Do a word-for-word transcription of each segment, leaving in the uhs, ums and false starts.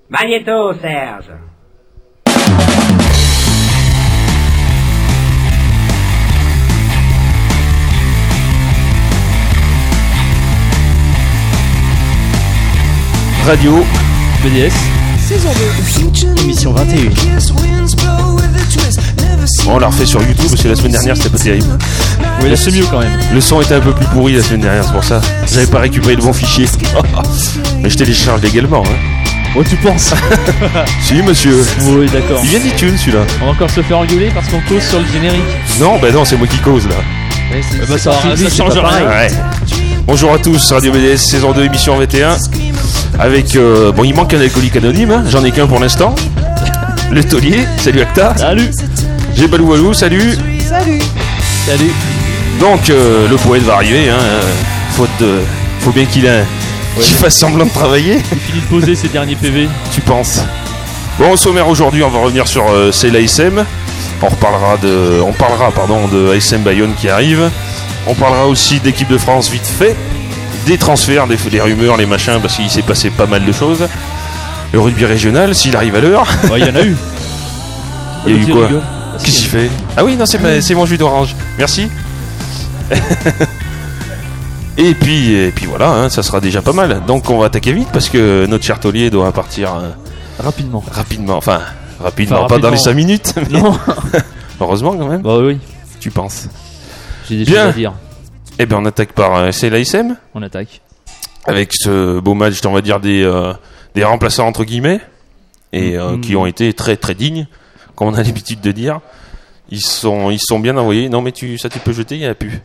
Magnéto, Serge. Radio B D S saison deux, émission vingt et un. Bon, on l'a refait sur YouTube parce que la semaine dernière c'était pas terrible. Oui, là c'est mieux quand même. Le son était un peu plus pourri la semaine dernière, c'est pour ça. J'avais pas récupéré le bon fichier. Mais je télécharge légalement, hein. Oh, tu penses? Si, monsieur. Oui, d'accord. Il vient d'iTunes celui-là. On va encore se faire engueuler parce qu'on cause sur le générique. Non, bah non, c'est moi qui cause là. Ouais, c'est, bah, ça, ça, ça change rien. Ouais. Bonjour à tous, Radio B D S, saison deux, émission vingt et un. Avec, euh, bon, il manque un alcoolique anonyme, hein. J'en ai qu'un pour l'instant. Le taulier, salut Acta. Salut. J'ai Balou Walou, salut. Salut. Salut. Donc, euh, le poète va arriver, hein. Faut, de, faut bien qu'il, a, ouais. qu'il fasse semblant de travailler. Il finit de poser ses derniers P V. Tu penses? Bon, au sommaire aujourd'hui, on va revenir sur euh, c'est l'A S M. On reparlera de, on parlera pardon de A S M Bayonne qui arrive. On parlera aussi d'équipe de France vite fait, des transferts, des, des rumeurs, les machins, parce qu'il s'est passé pas mal de choses. Le rugby régional, s'il arrive à l'heure. Ouais, il y en a eu. Il y a eu quoi? Qu'est-ce qu'il fait? Ah oui, non, c'est, pas, c'est mon jus d'orange. Merci. et puis, et puis voilà, hein, ça sera déjà pas mal. Donc on va attaquer vite parce que notre cher taulier doit partir euh, rapidement. Rapidement, enfin rapidement, enfin, pas rapidement. dans les cinq minutes. Non. Heureusement quand même. Bah oui. Tu penses? J'ai des Bien. choses à dire. Eh bien, on attaque par euh, c'est l'A S M. On attaque. Avec ce beau match, on va dire des euh, des remplaçants entre guillemets et euh, mmh. qui ont été très très dignes, comme on a l'habitude de dire. Ils sont ils sont bien envoyés. Non mais tu ça tu peux jeter, il y a plus.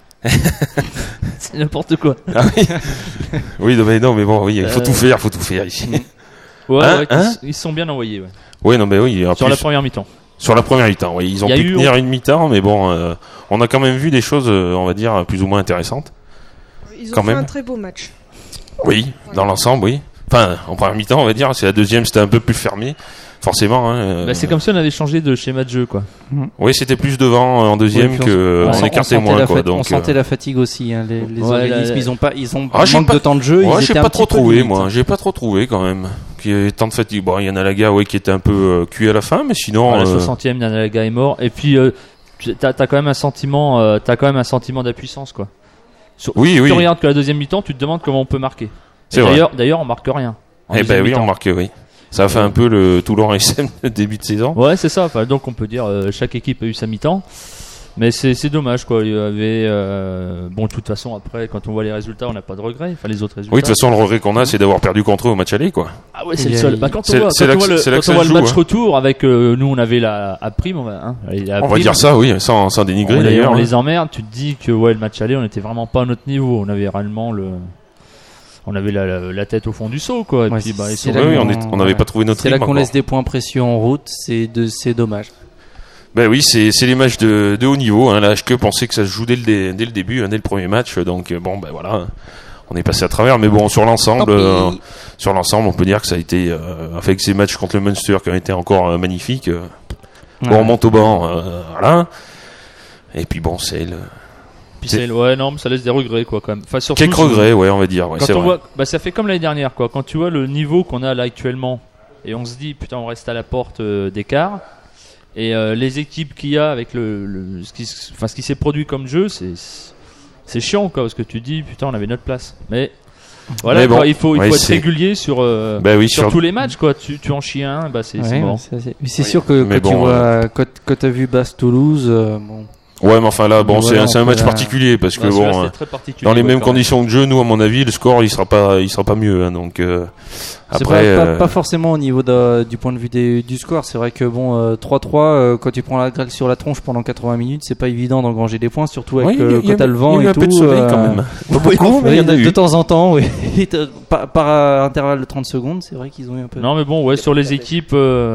C'est n'importe quoi. Ah oui. Oui, non mais non mais bon, oui, il faut euh... tout faire, faut tout faire ici. Ouais, hein, ouais hein ils, ils sont bien envoyés. Ouais. Oui, non mais oui. Sur plus, la première mi-temps. Sur la première mi-temps, oui, ils ont pu eu, tenir on... une mi-temps, mais bon, euh, on a quand même vu des choses, euh, on va dire, plus ou moins intéressantes. Ils ont quand fait même. un très beau match. Oui, dans l'ensemble, oui. Enfin, en première mi-temps, on va dire, c'est la deuxième, c'était un peu plus fermé, forcément. Hein, euh... bah, c'est comme si on avait changé de schéma de jeu, quoi. Mmh. Oui, c'était plus devant en deuxième oui, que on, on écartait moins, quoi. Fa- donc, on sentait euh... la fatigue aussi. Hein, les les ouais, organismes, la... ils ont pas, ils ont ah, manque pas... de temps de jeu. Ouais, ils j'ai étaient pas un trop petit peu trouvé, limite. moi. J'ai pas trop trouvé quand même. Qu'il y ait tant de fatigue. Bon, il y en a la gars, ouais, qui était un peu euh, cuit à la fin, mais sinon. À la euh... soixantième, Nanaga est mort. Et puis, euh, t'as, t'as quand même un sentiment, euh, t'as quand même un sentiment d'impuissance, quoi. Sur, oui, si oui. tu regardes que la deuxième mi-temps, tu te demandes comment on peut marquer. C'est Et vrai. D'ailleurs, d'ailleurs, on marque rien. Eh ben oui, mi-temps. On marque, oui. Ça a fait un peu le Toulon S M de début de saison. Ouais, c'est ça. Enfin, donc on peut dire euh, chaque équipe a eu sa mi-temps. Mais c'est, c'est dommage, quoi. Il y avait euh... bon, de toute façon, après, quand on voit les résultats, on n'a pas de regrets. Enfin, les autres résultats. Oui, de toute façon, le regret qu'on a, c'est d'avoir perdu contre eux au match aller, quoi. Ah ouais, c'est le seul. Bah, quand c'est, on voit, c'est quand là on voit le, c'est là quand on voit le joue, match hein. retour avec euh, nous, on avait la à prime. On va, hein, la on prime, va dire ça, oui, sans, sans dénigrer on d'ailleurs. Les, on hein. les emmerde. Tu te dis que ouais, le match aller, on était vraiment pas à notre niveau. On avait réellement le. On avait la, la, la tête au fond du seau, quoi. Et ouais, puis, bah, c'est oui, oui, on n'avait ouais. pas trouvé notre c'est rythme. C'est là qu'on encore. laisse des points précieux en route, c'est, de, c'est dommage. Ben oui, c'est, c'est les matchs de, de haut niveau. Hein. La H Q pensait que ça se joue dès le, dès le début, hein, dès le premier match. Donc bon, ben voilà, on est passé à travers. Mais bon, sur l'ensemble, euh, sur l'ensemble, on peut dire que ça a été, euh, avec ces matchs contre le Munster qui ont été encore euh, magnifiques. Euh, ouais. Bon, on monte au banc, euh, voilà. Et puis bon, c'est le. Puis c'est... C'est, ouais, non, mais ça laisse des regrets, quoi, quand même. Enfin, surtout, quelques regrets, ouais, on va dire. Ouais, quand c'est on vrai. voit, bah, ça fait comme l'année dernière, quoi. Quand tu vois le niveau qu'on a là actuellement, et on se dit, putain, on reste à la porte euh, d'écart. Et euh, les équipes qu'il y a avec le, le ce, qui, enfin, ce qui s'est produit comme jeu, c'est, c'est chiant, quoi, parce que tu dis, putain, on avait notre place. Mais voilà, mais bon, quoi, il faut, il faut ouais, être c'est... régulier sur, euh, bah oui, sur, sur tous les matchs, quoi. Tu, tu en chies un, bah c'est, ouais, c'est mort. C'est, c'est... Mais c'est oui. sûr que mais quand bon, tu vois, euh... quand, quand t'as vu Basse-Toulouse, euh, bon. Ouais, mais enfin là, bon, voilà, c'est, c'est un match a... particulier parce que bah, bon, euh, dans les ouais, mêmes conditions même. que jeu, nous, à mon avis, le score, il sera pas, il sera pas mieux. Hein, donc euh, c'est après, pas, euh... pas, pas forcément au niveau de, du point de vue des, du score. C'est vrai que bon, euh, trois trois, euh, quand tu prends la grêle sur la tronche pendant quatre-vingts minutes, c'est pas évident d'engranger des points, surtout avec ouais, euh, quand t'as le vent et tout. Il y a eu un peu de soleil euh... quand même. Pas beaucoup, mais il y en a eu. De temps en temps, oui. par, par intervalle de trente secondes, c'est vrai qu'ils ont eu un peu. Non, mais bon, ouais, sur les équipes. Euh...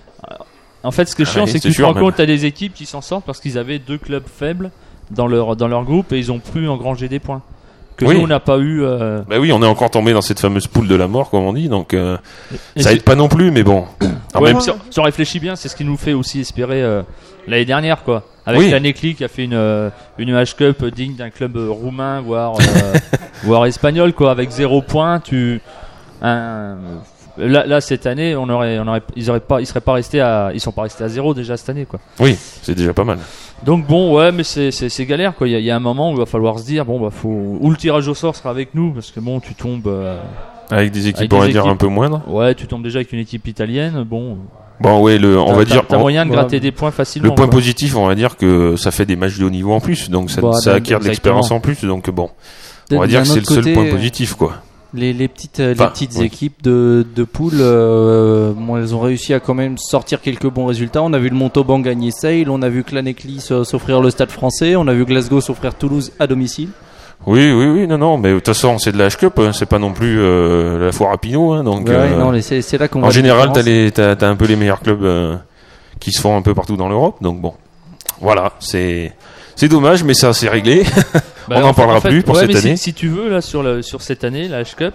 En fait, ce qui est chiant, ouais, c'est que c'est tu te rends même. compte, t'as des équipes qui s'en sortent parce qu'ils avaient deux clubs faibles dans leur dans leur groupe et ils ont pu engranger des points que oui. nous on n'a pas eu. Euh... Bah oui, on est encore tombé dans cette fameuse poule de la mort, comme on dit, donc euh, ça aide pas non plus, mais bon. En ouais, même si on, si on réfléchit bien, c'est ce qui nous fait aussi espérer euh, l'année dernière, quoi. Avec oui. la Necli qui a fait une une H Cup digne d'un club roumain, voire euh, voire espagnol, quoi. Avec zéro point, tu un là, là cette année, on aurait, on aurait, ils auraient pas, ils seraient pas restés à, ils sont pas restés à zéro déjà cette année quoi. Oui, c'est déjà pas mal. Donc bon, ouais, mais c'est, c'est, c'est galère quoi. Il y, a, il y a un moment où il va falloir se dire bon bah faut, ou le tirage au sort sera avec nous parce que bon tu tombes euh, avec des équipes avec on des va dire équipes, un peu moindres. Ouais, tu tombes déjà avec une équipe italienne, bon. Bon ouais, le, on t'as, va t'as, dire t'as on, moyen de gratter ouais, des points facilement. le point quoi. positif, on va dire que ça fait des matchs de haut niveau en plus, donc ça, Bah, ça d'un- acquiert de exactement. l'expérience en plus, donc bon, D'un- on va dire que d'un c'est le autre seul côté, point positif quoi. Les, les petites, euh, Enfin, les petites oui. équipes de, de poule, euh, bon, elles ont réussi à quand même sortir quelques bons résultats. On a vu le Montauban gagner Sale, on a vu Claneclis s'offrir le Stade Français, on a vu Glasgow s'offrir Toulouse à domicile. Oui, oui, oui, non, non, mais de toute façon c'est de la H-Cup, hein, c'est pas non plus euh, la foire à Pinot, hein, donc Ouais, euh, non, mais c'est, c'est là qu'on voit en la général t'as, différence. les, t'as, t'as un peu les meilleurs clubs euh, qui se font un peu partout dans l'Europe, donc bon, voilà, c'est, c'est dommage, mais ça c'est réglé. Bah, On n'en en fait- parlera en fait, plus pour ouais, cette mais si- année. Si, tu veux là sur le sur cette année la H-Cup.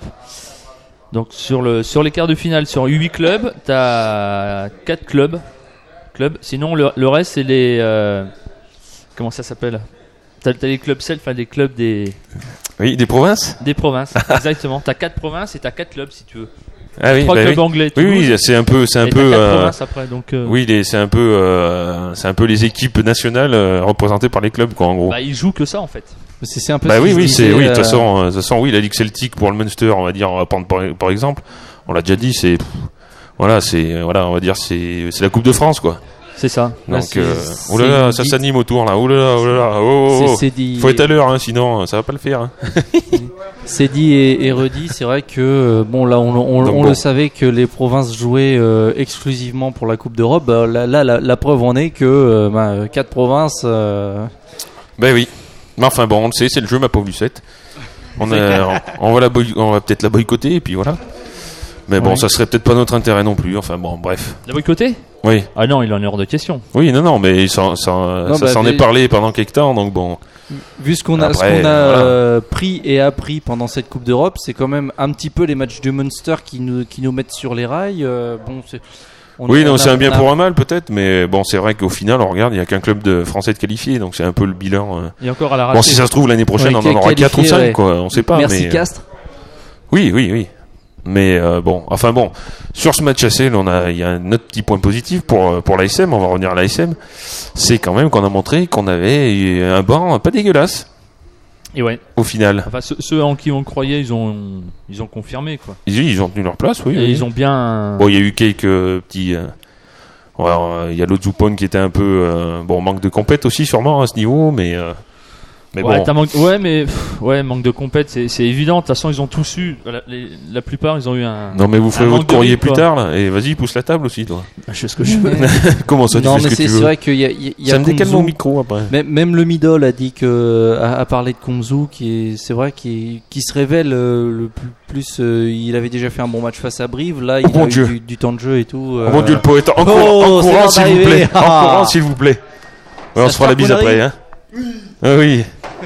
Donc sur le sur les quarts de finale sur huit clubs, t'as quatre clubs. Clubs. Sinon le, le reste c'est les euh, comment ça s'appelle? T'as, t'as les clubs self, enfin des clubs des Oui, des provinces. des provinces. Exactement. T'as quatre provinces et t'as quatre clubs si tu veux. Ah oui, Trois bah clubs oui. anglais. Oui, Toulouse, oui, c'est un peu, c'est un et peu, t'as quatre euh, provinces après. Donc euh, oui, les, c'est un peu, euh, c'est un peu les équipes nationales euh, représentées par les clubs, quoi, en gros. bah ils jouent que ça en fait. C'est, c'est un peu Bah ce oui, qui se oui, disait, c'est, oui, de euh, toute façon, euh, de toute façon, oui, la Ligue Celtique pour le Munster, on va dire, on va prendre par, par exemple, on l'a déjà dit, c'est, pff, voilà, c'est, euh, voilà, on va dire, c'est, c'est la Coupe de France, quoi. C'est ça. Là, Donc, c'est- euh, c'est oh là là, une ça guide- s'anime autour, là, oh là là, oh là là, oh, oh, c'est, oh. c'est dit, Faut être à l'heure, hein, sinon, ça va pas le faire, hein. c'est dit et, et redit. C'est vrai que euh, bon là, on, on, Donc on bon. le savait que les provinces jouaient euh, exclusivement pour la Coupe d'Europe. Bah, là, là, la, la preuve en est que euh, bah, quatre provinces. euh, Ben oui. Mais enfin bon, on le sait, c'est le jeu, ma pauvre Lucette. On, a, on, on va la boy- on va peut-être la boycotter, et puis voilà. Mais bon, Ouais. ça serait peut-être pas notre intérêt non plus. Enfin bon, bref. La boycotter? Oui, Ah non, il en est hors de question. oui, non, non, mais ça, ça, Non, ça bah, s'en mais- est parlé pendant quelques temps, donc bon. Vu ce qu'on a, Après, ce qu'on a voilà. euh, pris et appris pendant cette Coupe d'Europe, c'est quand même un petit peu les matchs du Munster qui nous, qui nous mettent sur les rails. euh, bon, c'est, on Oui, a- non, on c'est a- un bien on a- pour un mal peut-être, mais bon, c'est vrai qu'au final, on regarde, il y a qu'un club de français de qualifié, donc c'est un peu le bilan. euh. Et encore à la Bon, ratée. si ça se trouve l'année prochaine, Ouais, on en aura qualifié, quatre ou cinq, ouais. quoi. On sait pas. Merci mais, euh, Castres. Oui, oui, oui. Mais euh, bon, enfin bon, sur ce match A C L, on a, il y a un autre petit point positif pour euh, pour l'A S M. On va revenir à l'A S M. C'est quand même qu'on a montré qu'on avait un banc pas dégueulasse Et ouais. au final. Enfin, ceux, ceux en qui on croyait, ils ont, ils ont confirmé quoi. Ils, ils ont tenu leur place, oui. Et oui. ils ont bien. Bon, il y a eu quelques petits. euh, ouais, euh, il y a l'autre Zoupone qui était un peu euh, bon, manque de compète aussi sûrement à ce niveau, mais euh, mais ouais, bon. t'as manque... ouais, mais pff, ouais, manque de compète, c'est, c'est évident. De toute façon, ils ont tous eu. La, les- la plupart, ils ont eu un. Non mais vous ferez un votre manque de courrier rythme, plus quoi. tard là. Et vas-y, pousse la table aussi toi. Je sais ce que je veux. Comment ça tu Non, fais mais ce que c'est, tu c'est veux. vrai qu'il y a, il y a- il y a Ça me décale Konzu. mon micro après. Même, même le Midol a dit que a, a parlé de Konzu, qui est, c'est vrai, qui, qui se révèle euh, le plus. plus euh, il avait déjà fait un bon match face à Brive. Là, il Oh mon a Dieu. eu du, du temps de jeu et tout. Oh mon dieu, le poète. En, Oh, courant, en c'est courant, l'heure s'il vous d'arriver. plaît. En Ah. courant, s'il vous plaît. Ouais, on Ça se fera la frappe bise mon après, hein. Ah oui.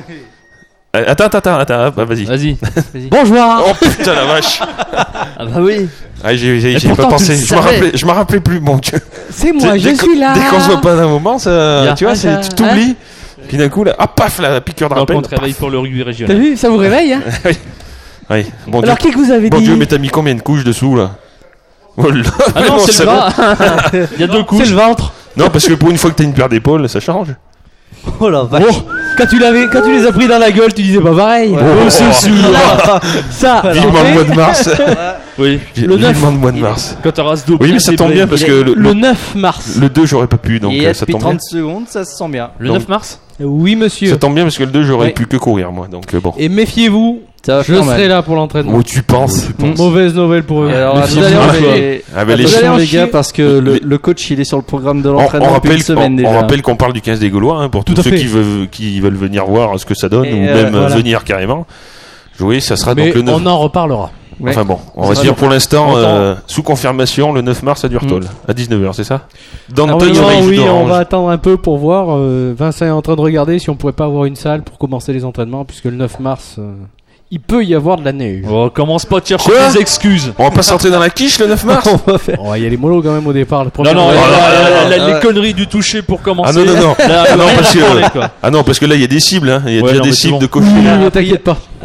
Euh, Attends, attends, attends, attends, bah, vas-y. Vas-y. Bonjour. Oh putain la vache. Ah bah oui. Ah, j'ai, j'ai, Mais j'ai pas pourtant, pensé. tu le Je me savais. rappelais, je me rappelais plus, mon dieu. C'est moi, Dès- je dès suis qu'on- là. Dès qu'on se voit pas d'un moment, ça, Ya. tu vois, Ah, c'est, ça- tu t'oublies. Puis d'un coup, là, ah paf, la piqûre de Donc rappel. on te réveille pour le rugby T'as régional. vu, ça vous réveille hein? Oui. Bon Alors Dieu, qui que vous avez bon dit? Dieu, mais t'as mis combien de couches dessous là? Oh là, Ah non, vraiment, c'est ça- le gras. Il y a deux couches. C'est le ventre. Non, parce que pour une fois que t'as une paire d'épaules, ça change. Oh la vache. Oh, quand tu l'avais, quand tu les as pris dans la gueule, tu disais pas pareil. Oh, c'est sûr. Là, ça, Vivement le mois de mars. Oui. Le neuf. Vivement le mois de mars. Quand t'as race d'eau. Oui, bien mais ça tombe séparée. bien parce Il que est- le, le le, neuf mars. le deux, j'aurais pas pu, donc Et euh, ça depuis tombe bien. trente secondes, ça se sent bien. Le Donc- neuf mars. Oui, monsieur. Ça tombe bien parce que le deux, j'aurais Oui. pu que courir, moi. Donc euh, bon. Et méfiez-vous, Ça va je faire mal. serai là pour l'entraînement. Oh, tu penses Mauvaise nouvelle pour eux. Et alors, Méfiez-vous. attention, Ah, les, Ah, bah, les Vous allez attention, en les chier. gars, parce que le, Les- le coach il est sur le programme de On, on l'entraînement depuis rappelle, une semaine on, déjà. on rappelle qu'on parle du quinze des Gaulois, hein, pour tous Tout à ceux fait. qui veulent, qui veulent venir voir ce que ça donne, Et, ou euh, même euh, voilà. venir carrément. Jouer, ça sera Mais donc le neuf. on en reparlera. Ouais. Enfin bon, on Ça va sera dire donc- pour l'instant, Longtemps. euh, sous confirmation, le neuf mars à Durtol, à dix-neuf heures, c'est ça? Dans Alors, le non, Rage oui, on d'Orange. va attendre un peu pour voir. euh, Vincent est en train de regarder si on pourrait pas avoir une salle pour commencer les entraînements, puisque le neuf mars, euh, il peut y avoir de la neige. Oh, commence pas à te chercher Quoi des excuses. On va pas sortir dans la quiche le neuf mars? On va faire. Oh, il y a les molos quand même au départ. Le premier Non, non, Ouais, la- ouais, la- ouais, la- ouais. les conneries du toucher pour commencer. Ah non, non, non. Là, Ah non, rien parce à que- parler, quoi. Ah non, parce que là, il y a des cibles, hein. Il y a Ouais, déjà non, des mais c'est cibles bon. de cocher. Oui, ne t'inquiète pas.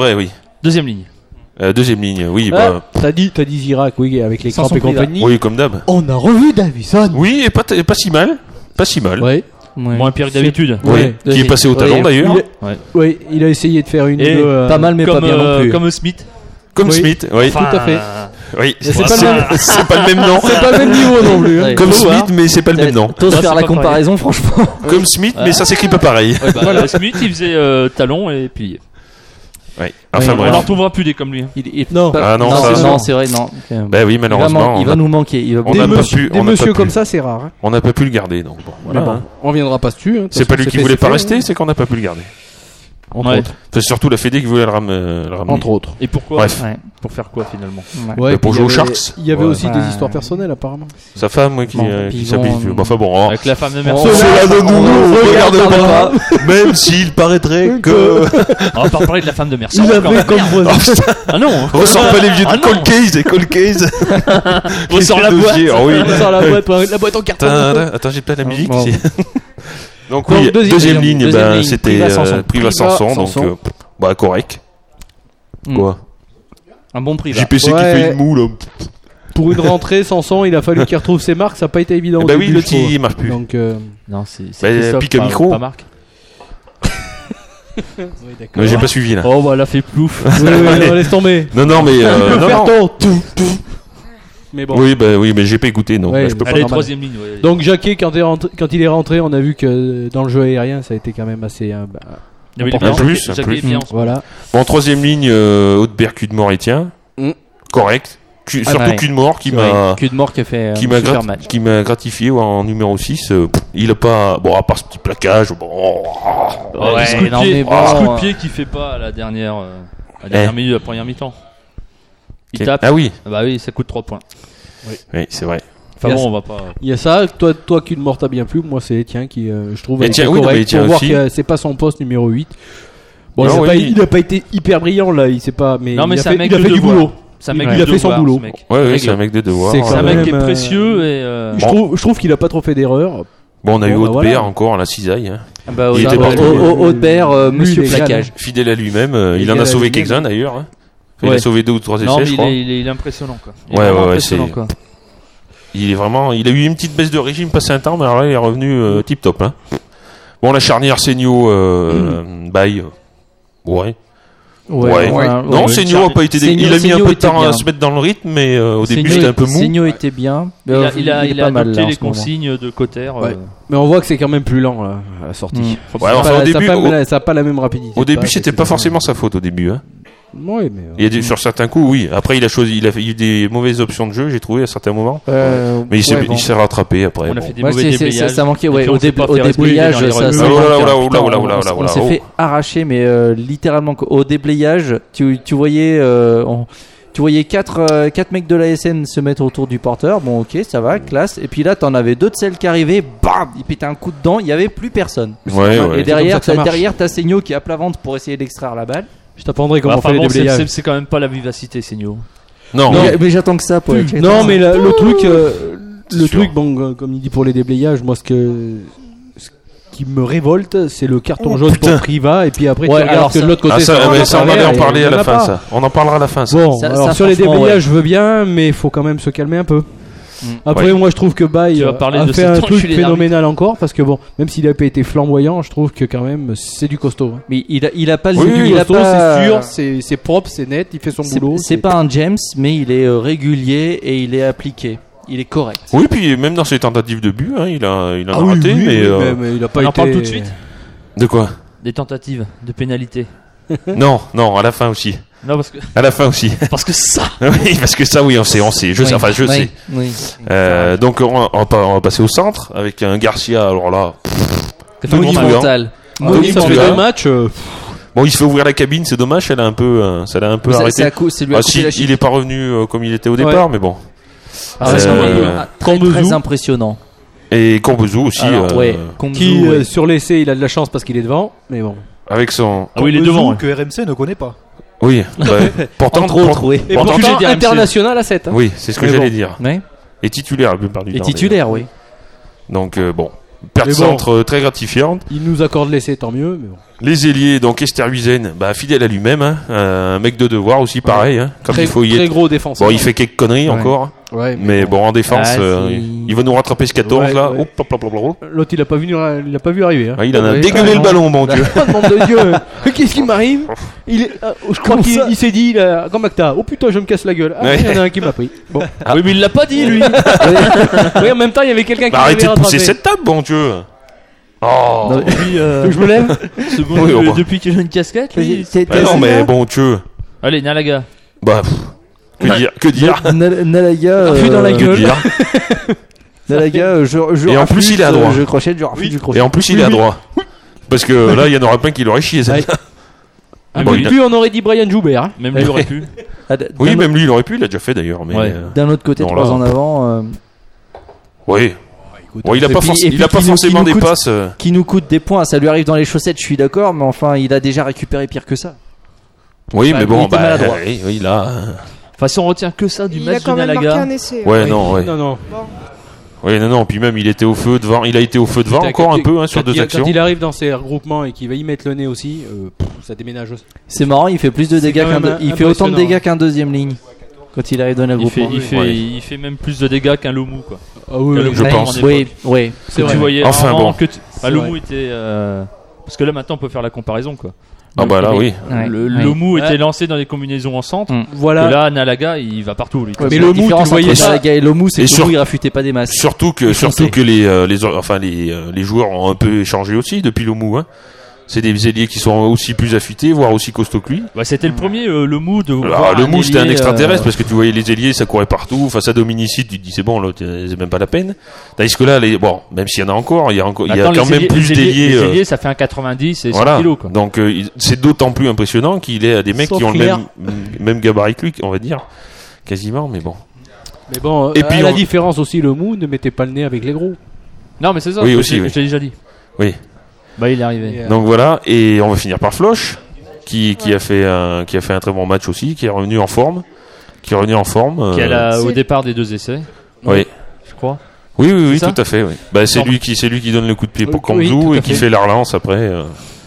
vrai, oui. Deuxième ligne. Euh, deuxième ligne, oui. Ah, Bah, t'as dit, t'as dit Zirac, oui, avec les Sans crampes et son prix, là. compagnie. oui, comme d'hab. On a revu Davison. Oui, et pas, t- pas si mal. Pas si mal. Ouais. Ouais. Moins pire que d'habitude. Oui, Ouais. qui est passé au talon Ouais. d'ailleurs. Il a, oui, il a essayé de faire une Et ou deux, euh, Pas mal, mais comme, pas bien euh, non plus. Comme Smith. Comme Oui. Smith, oui. tout à fait. Oui, c'est c'est pas le même- c'est pas le même nom. C'est pas le même niveau non plus. hein. Ouais. Comme Faut Smith, voir. mais c'est pas le même nom. T'oses Ouais, faire c'est la pas comparaison, franchement. Comme Smith, mais ça s'écrit pas pareil. Ouais, bah, voilà. Smith, il faisait euh, talon et puis. Oui. Enfin Oui, On n'en bref. retrouvera plus des comme lui. hein. Il, il- Non. Ah non, non, ça, c'est, non. non, c'est vrai, non. Euh, Ben oui, il va, malheureusement, man- il on va a- nous manquer. Il va on Des n'a pas monsieur, pu- des on n'a monsieur pas comme pu. ça, c'est rare. hein. on n'a pas pu le garder. Donc bon, voilà. Mais bon, on reviendra pas dessus. hein. De toute C'est pas façon, lui qui fait, voulait c'est pas fait, rester, hein. c'est qu'on n'a pas pu le garder. Entre Ouais. autres. C'est surtout la Fédé qui voulait le, ram- euh, le ramener. Entre autres. Et pourquoi Bref, Ouais. Pour faire quoi finalement Ouais. Ouais, Bah, pour puis jouer il y aux avait- Sharks. Il y avait Ouais. aussi des Ouais. histoires personnelles apparemment. sa femme ouais, qui, Bon, euh, puis qui ils s'habitue. ont- Bon, enfin bon, hein. Avec la femme de Oh, Merceau. Cela ne nous on regarde regardera pas, même s'il paraîtrait que. On va pas parler de la femme de Merceau. Il quand avait même. comme voisin. Ah non hein. Ressort pas les vieux Ah de non. Cold Case et Cold Case. Ressort la Quel boîte. dossier, oh oui. On sort la boîte, la boîte en carton. Attends, attends, j'ai pas la musique Bon. ici. Donc Donc, oui, deuxième deuxième ligne, ligne, deuxième ben, ligne, c'était Priva euh, Sanson. Priva Priva Sanson, donc Sanson. euh, bah correct. Mm. Quoi Un bon prix. là. J P C qui Ouais. fait une moue là. Pour une rentrée sans son, il a fallu qu'il retrouve ses marques. Ça n'a pas été évident. Eh au ben oui, début, le je trouve. petit marche plus. Donc, euh, Non, c'est c'est Bah, Christophe, pique à pas- micro. Pas Marc. Mais j'ai pas suivi là. Oh bah elle a fait plouf. oui, oui, non, laisse tomber. Non, non, mais euh, non, non. ton tout, tout. Mais bon. Oui, bah oui, mais j'ai pas écouté, donc Ouais, là, je peux pas. Allez, normal. troisième ligne. ouais. Donc Jacquet, quand, il est rentré- quand il est rentré, on a vu que dans le jeu aérien, ça a été quand même assez. euh, bah, Il y avait important. les Un plus, un Jacques plus. est bien en ce moment. voilà. Bon, troisième ligne, euh, Haute-Berre, cul de mort, Étienne. Mm. Correct. Cu- Ah, surtout ouais. cul de mort qui C'est m'a. vrai. Cul de mort qui a fait Qui un m'a, super grat- match. qui m'a gratifié ouais, en numéro six. euh, pff, il a pas. Bon, à part ce petit plaquage. Bon, Ouais, Ouais, ce coup de non, pied- mais ce bon, coup de euh, pied qu'il fait pas à la dernière, euh, à la dernière Eh. minute de la première mi-temps. Il ok. tape. Ah oui, Ah bah oui, ça coûte trois points. oui, c'est vrai. Enfin Yes. bon, on va pas. Il y a ça. Toi, toi, qui de mort t'a bien plu. Moi, c'est Etienne qui, euh, je trouve, a Etienne, été oui, non, mais correct. Etienne Pour voir aussi. que c'est pas son poste numéro huit. Bon, Non, il, a oui. pas, il a pas été hyper brillant là. Il sait pas. Mais, Non mais il a c'est fait, un mec il a de fait du devoir. boulot. C'est un mec Il de a fait son devoir, boulot. ce mec. Ouais, ouais, Règle. c'est un mec de devoir. C'est hein. C'est un quand mec qui est même, euh, précieux et. euh, Je trouve, je trouve qu'il a pas trop fait d'erreurs. Bon, on a eu Bon, bah, Haute-Berre voilà. encore à la cisaille. Hein. Ah bah, Il oui, était bah, partout. au- au- Haute-Berre, euh, Lui, monsieur il est plaquage. Fidèle à lui-même, euh, il Il en est a à sauvé lui-même. quelques-uns d'ailleurs. Hein. Il Ouais. a sauvé deux ou trois Non, essais, mais je il crois. est, il est- il est impressionnant quoi. Il est Ouais, vraiment ouais, ouais, impressionnant, c'est- quoi. Il est vraiment, il a eu une petite baisse de régime passé un temps, mais alors là, il est revenu euh, tip top. Hein. Bon, la charnière Seigno, euh, Baye, ouais. Ouais. ouais. Non, Ouais. Seigno a pas été. dé- Seigno- il a mis un Seigno peu de était temps à bien. se mettre dans le rythme, mais euh, au début Seigno- c'était un peu mou. Seigno était bien. Il a, il a, est il a pas mal, adopté là, en les ce moment. consignes de Cotter. euh, Ouais. Mais on voit que c'est quand même plus lent là, à la sortie. Mm. Ouais, Ça enfin, a pas- au début, ça a pas, au- la- ça a pas la même rapidité. Au début, Pas- c'était c'est- pas forcément sa faute au début. Hein. Ouais, mais. euh, Il y a des, sur certains coups, oui. Après, il a choisi, il a fait, il y a eu des mauvaises options de jeu, j'ai trouvé à certains moments. Euh, Mais il s'est, ouais, bon. il s'est rattrapé après. On a bon. fait des Ouais, mauvais c'est- c'est- déblayages. ça manquait, Et ouais, puis on au, s'est dé- pas au fait respecter déblayage, dans les ça, règles. ça Oh là manquait, là là hein. là Putain, là là on- là là on là s'est là, fait arracher, mais euh, littéralement au déblayage, tu, tu voyais, euh, on- tu voyais quatre, euh, quatre mecs de l'A S N se mettre autour du porteur. Bon, ok, ça va, classe. Et puis là, t'en avais deux de celles qui arrivaient, bam, ils pétaient un coup dedans, il y avait plus personne. Ouais, ouais. Et derrière, comme ça que ça t'as, marche. derrière, t'as Seigno qui est à plat ventre pour essayer d'extraire la balle. Je t'apprendrai comment Enfin on fait bon, les c'est- déblayages. c'est c'est quand même pas la vivacité, Seigno. Non, Non. oui. Mais, mais j'attends que ça pour être Non, mais la- le truc, euh, le sûr. truc, bon, euh, comme il dit pour les déblayages, moi ce que ce qui me révolte, c'est le carton Oh, jaune putain. pour Priva, et puis après Ouais, tu regardes alors que de ça- l'autre côté. Ah, ça, va mais pas ça, on travers, allait en et parler il y à en la a fin, pas. ça. On en parlera à la fin, ça. Bon, Ça- alors ça, sur les franchement, déblayages, je veux bien, mais il faut quand même se calmer un peu. Mm. Après, Ouais. moi, je trouve que Baye Tu vas euh, parler a de fait cet un enculé truc d'arbitre. phénoménal encore, parce que bon, même s'il a pas été flamboyant, je trouve que quand même c'est du costaud. hein. Mais il a, il a pas le Oui, Du il a costaud, pas- c'est sûr, c'est c'est propre, c'est net, il fait son C'est, boulot. c'est pas un James, mais il est euh, régulier et il est appliqué. Il est correct. Oui, puis même dans ses tentatives de but, hein, il a, il en a Ah oui, raté, oui, mais. oui, euh, mais il a pas On en été. parle tout de suite De quoi Des tentatives de pénalité. Non, non, à la fin aussi. Non, parce que, À la fin aussi. parce que ça. Oui, parce que ça, oui, on sait, on sait. Je sais, Oui, enfin, je oui, sais. oui. Euh, donc, on va, on va pas- on va passer au centre avec un Garcia. Alors là, C'est Tout le monde monumental. Ah oui, ça fait Monumental. deux matchs. euh, bon, il se fait ouvrir la cabine, c'est dommage. Elle a un peu, euh, ça l'a un peu Ça, arrêté. c'est, à coup, c'est lui a Ah, coupé si, la il chic. est pas revenu euh, comme il était au départ, mais bon. Ah, Euh, c'est euh, un- très, Combezou. très impressionnant. Et Combezou aussi, Alors, euh, ouais, Combezou, Qui, euh, ouais. sur l'essai, il a de la chance parce qu'il est devant, mais bon. avec son. Ah oui, il est Combezou, devant. ouais. que R M C ne connaît pas. Oui. ouais. Pourtant, Entre pour- autres, oui. Et Pourtant, pourtant, j'ai dit R M C. international à sept. hein. Oui, c'est ce que Mais j'allais bon. dire. Ouais. Et titulaire la plupart du Et temps. titulaire, oui. Donc euh, bon. Perte de Mais bon. centre très gratifiante. Il nous accorde l'essai, tant mieux. Mais bon. Les ailiers, donc Esther Huizen, bah, fidèle à lui-même, hein, un mec de devoir aussi, pareil. Hein, comme Très, il faut y très être. gros défenseur. Bon, il fait quelques conneries Ouais. encore, Ouais, mais bon, en défense, Ah, euh, c'est- il va nous rattraper ce quatorze Ouais, là. ouais. Hop, hop, hop, hop, hop. L'autre, il a pas vu, il a pas vu arriver. Hein. Ah, il en a Ouais, dégueulé le carrément. ballon, mon Dieu. Oh, nom de Dieu. Qu'est-ce qui m'arrive? Il est, ah, je crois Comment qu'il ça il s'est dit, là, comme Acta, oh putain, je me casse la gueule. Ah, Ouais. il y en a un qui m'a pris. Bon. Ah. Oui, mais il l'a pas dit, lui. Oui, en même temps, il y avait quelqu'un qui Bah, m'avait arrêtez de pousser rattrapé. cette table, bon Dieu. Oh. Non, mais- Puis, euh, Je me lève. second, Oui, de- on va. depuis qu'il a une casquette, lui. C'est- Bah non, mais bon Dieu. Allez, Nalaga. Bah, pff, que dire, que dire, Nal- Nalaga, Vu dans la euh, que gueule. dire. Nalaga, je, je Et en rafute, plus, il est à droit. euh, Je crochette, je rafute, je crochette. Et en plus, il est à droit. Parce que là, il y en aura plein qui l'auraient chié, ça. Ouais. Ah, Bon, mais il a- Plus on aurait dit Brian Joubert. Hein. Même lui aurait pu. Ah, d- Oui, d'un- même lui, il aurait pu, il l'a déjà fait d'ailleurs. Mais Ouais. euh, D'un autre côté, Non, trois là. en avant, euh, oui. Bon, il a Et pas, puis- forc- et il puis a pas qui nous- forcément qui des nous coûte- passes. euh, qui nous coûte des points. Ça lui arrive dans les chaussettes, je suis d'accord, mais enfin, il a déjà récupéré pire que ça. Oui, Bah, mais il bon, était bah, maladroit. oui, oui, là. euh, Enfin, si on retient que ça du Il a match quand de même marqué Nalaga. un essai. Ouais, hein. non, ouais. Non, non. Oui, non, non. Puis même, il était au feu devant. Il a été au feu devant Putain, encore quand un il- peu hein, sur quand deux il- actions. Quand il arrive dans ses regroupements et qu'il va y mettre le nez aussi, euh, pff, ça déménage aussi. C'est marrant, il fait plus de C'est dégâts quand qu'un. même deux- Il fait autant de impressionnant. dégâts qu'un deuxième ligne quand il arrive dans le Il fait, groupement. il, fait, Ouais. il fait même plus de dégâts qu'un Lomu, quoi. Ah oui, Quel oui. je Ouais, pense. en Oui, époque. oui. C'est Que vrai. tu voyais Enfin, rarement bon. que tu- C'est Ah, Lomu vrai. était. euh, Parce que là, maintenant, on peut faire la comparaison, quoi. Ah, bah là, oui. Ouais. Le Ouais. Lomu Ouais. était lancé dans les combinaisons en centre. Mm. Voilà. Que là, Nalaga, il va partout, lui. Ouais, Mais la le mou, tu différence le voyais entre pas. Nalaga et Lomu, c'est Et que sur- Lomu, il rafutait pas des masses. Surtout que, Il surtout fonçait. que les, euh, les, enfin les, euh, les joueurs ont un peu échangé aussi depuis le mou. Hein. C'est des ailiers qui sont aussi plus affûtés, voire aussi costauds que lui. Bah, c'était le premier, euh, le Mou, de. Alors, voir le mou, c'était un ailier, extraterrestre euh, parce que tu voyais les ailiers, ça courait partout. Face à Dominicide, tu te dis c'est bon, là, c'est même pas la peine. Tandis que là, les, bon, même s'il y en a encore, il y a encore, il y a Attends, quand les même ailiers- plus les ailiers- d'ailiers. Les euh, ailiers, ça fait un quatre-vingt-dix et cent Voilà. kilos, quoi. Donc euh, il- c'est d'autant plus impressionnant qu'il est à des mecs Sauf qui ont le hier. même, même gabarit que lui, on va dire. Quasiment, mais bon. Mais bon, Et et puis puis la on- différence aussi, le mou ne mettait pas le nez avec les gros. Non, mais c'est ça, Oui, je aussi, t'ai- oui. je t'ai déjà dit. Oui. Bah, il est arrivé. Et, euh, Donc voilà, et on va finir par Floch, qui, qui a fait un, qui a fait un très bon match aussi, qui est revenu en forme, qui est revenu en forme. Qui euh, est là, au C'est- départ des deux essais, Oui. je crois. Oui, oui, oui, C'est ça tout à fait. Oui. Bah, c'est Non. lui qui, c'est lui qui donne le coup de pied pour Oui, Kamzou tout à et qui fait. fait la relance après. euh,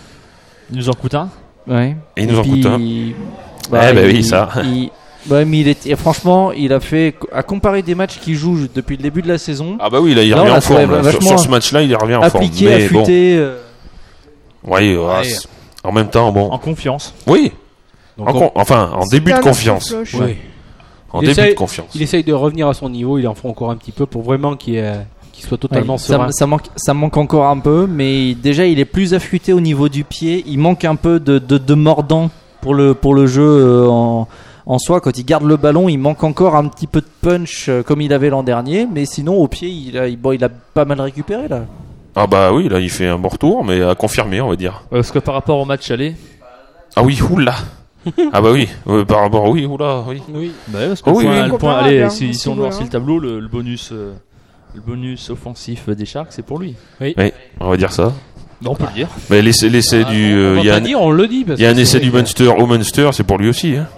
Il nous en coûte un. Ouais. Et il nous en puis, coûte un. il- Eh ben oui, il- ça. il- Ouais, mais il est, et franchement, il a fait, à comparer des matchs qu'il joue depuis le début de la saison, Ah bah oui, là il Là, revient on en l'a trouvé forme. là. Sur, vachement sur ce match-là, il revient en forme. appliqué, Mais bon, affûté. euh, ouais, ouais, Ouais. c'est- en même temps, bon, En confiance. oui. donc En on- con- enfin, en début de C'était un confiance. petit floche. oui. En Il début essaye- de confiance. Il essaye de revenir à son niveau, il en faut encore un petit peu pour vraiment qu'il euh, qu'il soit totalement ouais, serein. ça, ça manque, ça manque encore un peu, mais déjà il est plus affûté au niveau du pied. Il manque un peu de, de, de mordant pour le, pour le jeu euh, en, en soi. Quand il garde le ballon, il manque encore un petit peu de punch euh, comme il avait l'an dernier, mais sinon au pied, il a, il- bon, il a pas mal récupéré là. Ah bah oui, là il fait un bon retour, mais à confirmer, on va dire. Parce que par rapport au match aller, Ah oui, oula. Ah bah oui, euh, par rapport, oui, oula, oui. Oui. bah ouais, parce que Oh le oui, point, oui. le point- Comparable, allez, hein, si, à si ce on niveau-là. noircit le tableau, le, le bonus, euh, le bonus offensif des Sharks, c'est pour lui. Oui, on va dire ça. Bah, on peut le dire. Mais l'essai, l'essai Ah, du, on euh, va il y a pas un, dire, on le dit. parce il y a que un c'est essai vrai du que- Munster au Munster, c'est pour lui aussi. Hein.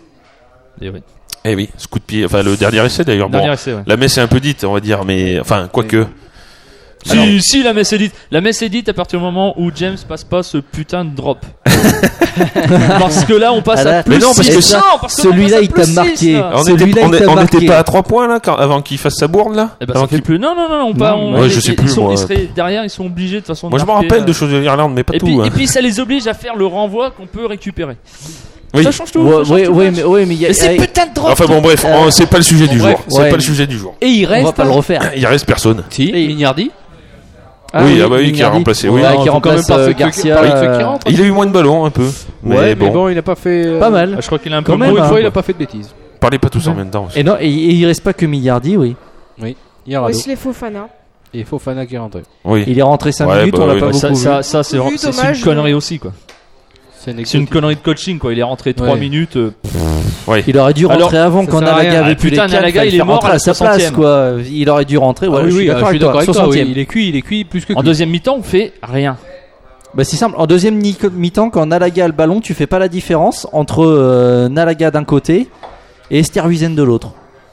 Et oui. Eh oui, ce coup de pied, enfin le dernier essai d'ailleurs. Bon, Dernier essai, ouais. la messe est un peu dite, on va dire, mais enfin, quoique. Si, Alors- si, la messe est dite. La messe est dite à partir du moment où James passe pas ce putain de drop. Parce que là, on passe Ah là, à plus mais non, parce six. que ça- Non, parce que celui-là, on passe à il t'a plus six, marqué. là. On Celui-là, était, il on, est- t'a on marqué. était pas à trois points là, quand- avant qu'il fasse sa bourde là. Eh ben, Avant ça fait qu'il- plus. Non, non, non, non, pas. on- ouais, je ils- sais ils plus, sont- moi. ils seraient derrière, ils sont obligés de toute façon. de Moi je me marquer, rappelle euh, de choses de l'Irlande, mais pas Et tout. puis, hein. et puis ça les oblige à faire le renvoi qu'on peut récupérer. Oui. Ça change tout. Ouais, ça change ouais, tout le ouais, match. mais, ouais, mais il y a, Et c'est eh, putain de drop. Enfin bon, bref, Euh, on- c'est pas le sujet du bon, jour. bref, C'est ouais. pas le sujet du jour. Et il on reste. va pas le refaire. Il reste personne. Si, Et- Mignardi. Oui, ah bah oui, qui a Mignardi. remplacé, Ouais, oui. qui On peut quand remplace même pas euh, ceux qui- Garcia. pas ceux qui euh, rentrent. Il a eu moins de ballons un peu. Mais Ouais, bon, mais bon, il a pas fait. euh, Pas mal. Ah, je crois qu'il a un peu Quand Pour même, une hein. fois, il a pas fait de bêtises. parlez pas tous en même temps aussi. Et non, et, et il reste pas que Milliardi, oui. Yarado. Wesley Fofana. Et Fofana qui est rentré. Oui. Il est rentré cinq Ouais, minutes, bah on l'a oui, pas bah beaucoup Ça, vu. ça, ça, c'est Vu, c'est une dommage, connerie mais- aussi, quoi. C'est une, C'est une connerie de coaching, quoi. Il est rentré trois Ouais. minutes. euh, Il aurait dû rentrer Alors, avant ça quand sert à rien. Nalaga avait Ah, plus putain, les quatre, Nalaga, fallait il est faire mort rentrer à la à sa place, soixantième. quoi. Il aurait dû rentrer. Ah Ouais, oui, je suis oui, d'accord je suis avec d'accord toi. avec toi. oui, soixantième. il est cuit, il est cuit plus que En cuit. deuxième mi-temps, on fait rien. Bah c'est simple. En deuxième ni- mi-temps, quand Nalaga a le ballon, tu fais pas la différence entre euh, Nalaga d'un côté et Esther Huizen de l'autre.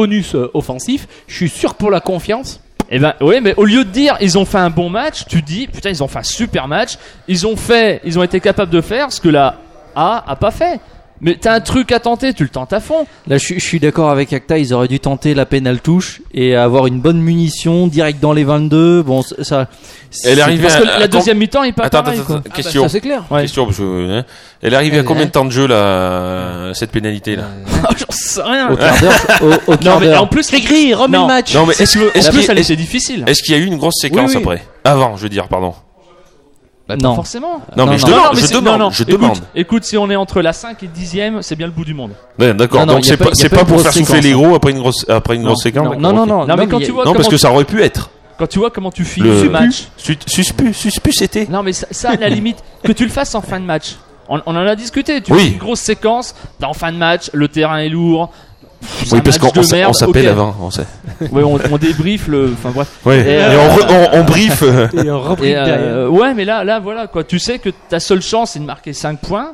bonus euh, offensif. Je suis sûr que pour la confiance. Eh ben, oui, mais au lieu de dire ils ont fait un bon match, tu dis putain ils ont fait un super match. Ils ont fait, ils ont été capables de faire ce que la A a pas fait. Mais t'as un truc à tenter, tu le tentes à fond. Là, je, suis- je suis d'accord avec Acta, ils auraient dû tenter la pénale touche et avoir une bonne munition direct dans les vingt-deux. Bon, ça. ça Elle est arrivée Parce à- que à- la à- deuxième mi-temps est pas Attends, pareil, attends, quoi. attends, Ah bah, question. ça c'est clair. Ouais. Question, parce que, hein, elle est arrivée à combien de temps de jeu là, cette pénalité là? J'en sais rien. Au quart d'heure. au, au quart Non, mais d'heure. en plus, Gris, remets Non. le match. Non mais est-ce est-ce que, est-ce est-ce que qu'il- ça est-ce- laissait difficile? est-ce qu'il y a eu une grosse séquence Oui, oui. après? Avant, je veux dire, pardon. Bah, Non. Pas forcément. Non, Non, mais je non. demande, mais je c'est- demande, non, non. je Écoute, demande. Écoute, si on est entre la cinq et dixième, c'est bien le bout du monde. Ouais, d'accord. Non, non, Donc y a c'est pas- pas, y a c'est pas pas une pour grosse faire souffler séquence, les hein. gros après une grosse, après une Non, grosse séquence. non, d'accord, non, non, ok. non, Non, mais non, quand mais tu y a- vois Non, parce comment, que ça aurait pu être. quand tu vois comment tu finis Le ce match. Sus- Suspus, suspus c'était. Non, mais ça, ça, à la limite, que tu le fasses en fin de match. On, on en a discuté. Tu Oui. fais une grosse séquence, t'es en fin de match, le terrain est lourd. c'est Oui, un parce match qu'on de on s'a- merde, on s'appelle ok. avant, on sait. Ouais, on, on débriefe le. Enfin bref. Ouais. Et, Et, euh, on, re- on, on brief. euh, Et on reprend Et, derrière. euh, ouais, mais là, là, voilà quoi. Tu sais que ta seule chance c'est de marquer cinq points.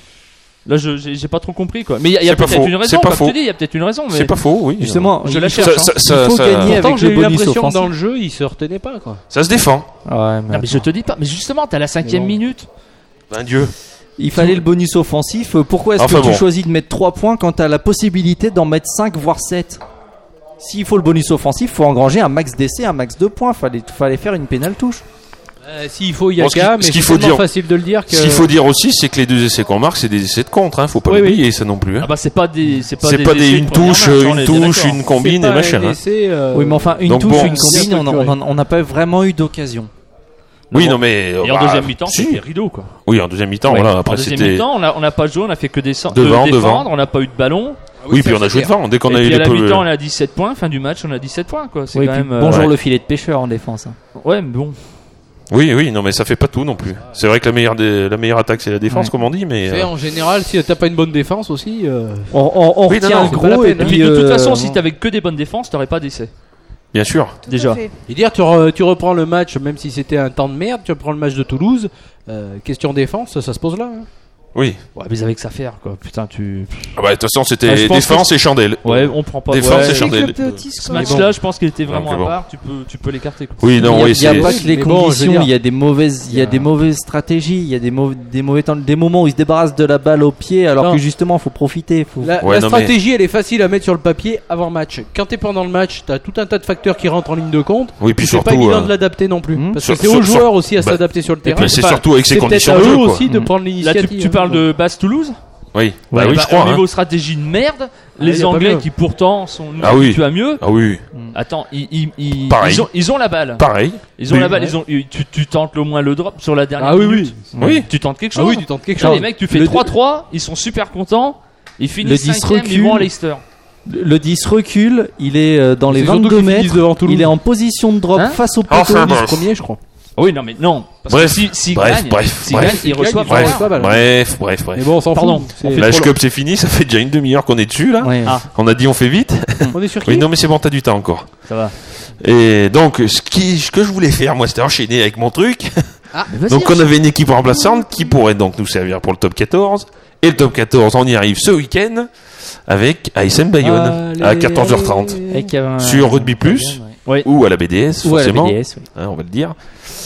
Là, je j'ai j'ai pas trop compris quoi. Mais il y a, il y a C'est pas peut-être faux, une c'est raison. pas Comme faux. tu dis, il y a peut-être une raison. Mais C'est pas faux, oui. Justement, Je la il- cherche. Ça, hein. ça, il faut ça- gagner Pourtant, avec j'ai le eu bonus l'impression que offensif. dans le jeu, il se retenait pas quoi. ça se défend. Ouais, mais Non, mais je te dis pas. Mais justement, t'as la cinquième Mais bon. minute. Ben Dieu. il fallait le bonus offensif. Pourquoi est-ce Enfin que tu bon. choisis de mettre trois points quand tu as la possibilité d'en mettre cinq voire sept? S'il faut le bonus offensif, faut engranger un max d'essai, un max de points. Fallait, fallait faire une pénale touche. Euh, S'il faut, il y Bon, a ce qu'il- qu'à, ce mais qu'il c'est faut tellement dire- facile de le dire que. Ce qu'il faut dire aussi, c'est que les deux essais qu'on marque, c'est des essais de contre. Hein. Faut pas Oui, oui. l'oublier, ça non plus. Hein. Ah bah c'est pas des. C'est pas C'est des. pas des essais de une première touche, main, ça, on une est touche, d'accord. une combine C'est et pas machin. un hein. essai, euh, Oui, mais enfin, une donc touche, bon, une combine, on structuré. a- on a- on n'a pas vraiment eu d'occasion. Oui, non mais. Et en bah, deuxième mi-temps, si. c'était rideau quoi. Oui, en deuxième mi-temps, Ouais. voilà. En Après, deuxième c'était. mi-temps, on a, on a pas joué, on a fait que des de Devant, défendre, devant. on n'a pas eu de ballon. Oui, puis on a joué devant. Dès qu'on Et a eu puis à les la peu- mi-temps, on a dix-sept points. Fin du match, on a dix-sept points quoi. C'est Oui, quand puis même. euh, bonjour ouais. le filet de pêcheur en défense. hein. Ouais, mais bon. Oui, oui, non mais ça fait pas tout non plus. C'est vrai que la meilleure, des- la meilleure attaque, c'est la défense, Ouais. comme on dit, mais. Fait, euh, en général, si t'as pas une bonne défense aussi. euh, On, on, on Oui, non, retient non, le c'est gros pas la et peine. Et puis, puis de toute euh, façon, si t'avais que des bonnes défenses, t'aurais pas d'essai. Bien sûr. Tout Déjà. à fait. Et dire, tu, re- tu reprends le match, même si c'était un temps de merde, tu reprends le match de Toulouse. euh, question défense, ça, ça se pose là. hein. Oui. Ouais, mais avec ça faire quoi. Putain, tu. Ah bah, de toute façon, c'était Ah, je pense défense et chandelle. Ouais, on prend pas. Défense ouais. et C'est chandelle. club de autisme, Ce quoi. match-là, je pense qu'il était vraiment Donc, à bon. part. Tu peux, tu peux l'écarter quoi. Oui, Il non, n'y a, oui, il y a c'est. pas que les Mais bon, je veux conditions, dire- il y a des mauvaises, il y a Il y a- des mauvaises stratégies, il y a des mauvais, des mauvais temps, des moments où ils se débarrassent de la balle au pied, alors Non. que justement, faut profiter. Faut... La, Ouais, la non, mais- stratégie, elle est facile à mettre sur le papier avant match. Quand t'es pendant le match, t'as tout un tas de facteurs qui rentrent en ligne de compte. Oui, puis C'est pas surtout. évident euh, de l'adapter non plus. Hmm. Parce Sur- que c'est sur- aux sur- joueurs aussi à bah, s'adapter sur le terrain. puis c'est pas- surtout avec ses c'est peut-être conditions à de jeu, eux quoi. aussi de Hmm. prendre Là, l'initiative. tu, tu parles de Basse-Toulouse. Oui, bah Ouais, oui, bah, je crois. Au hein. niveau stratégie de merde, Ah, y les a pas Anglais mieux. qui pourtant sont nous Ah oui. habitués à mieux. Ah oui, Attends, ils, ils, ils, Pareil. ils ont, ils ont la balle. pareil. Ils ont Oui. la balle. Ouais. Ils ont, tu, tu tentes au moins le drop sur la dernière Ah oui, minute. Oui. Tu tentes quelque Ah chose. oui, tu tentes quelque Là, chose. les mecs, tu fais Le- trois trois, ils sont super contents. Ils finissent dix cinquième, ils recule. vont à Leicester. Le le dix recule, il est euh, dans les C'est surtout vingt-deux qu'ils mètres, finissent devant Toulouse. il est en position de drop Hein face au Enfin, poteau. bref. Premier, je crois. Oui, non, mais non. Parce Bref, que si, s'ils bref, gagnent, bref, s'ils bref. gagnent, ils reçoivent Bref, rien. pas mal. Bref, bref, bref. Mais bon, on s'en Pardon. fout. On C'est- fait L'âge trop Cup c'est fini, ça fait déjà une demi-heure qu'on est dessus là. Ouais. Ah. On a dit on fait vite. On est sur qui Oui, non mais c'est bon, t'as du temps encore. Ça va. Et donc ce qui, ce que je voulais faire, moi, c'était enchaîner avec mon truc. Mais vas-y, Donc on avait une équipe remplaçante qui pourrait donc nous servir pour le top quatorze. Et le top quatorze, on y arrive ce week-end avec A S M Bayonne à Allez, quatorze heures trente. Et qu'il y avait un- Sur Rugby Plus. Ouais. Ou à la B D S, Ou à la forcément. B D S, oui. Hein, on va le dire.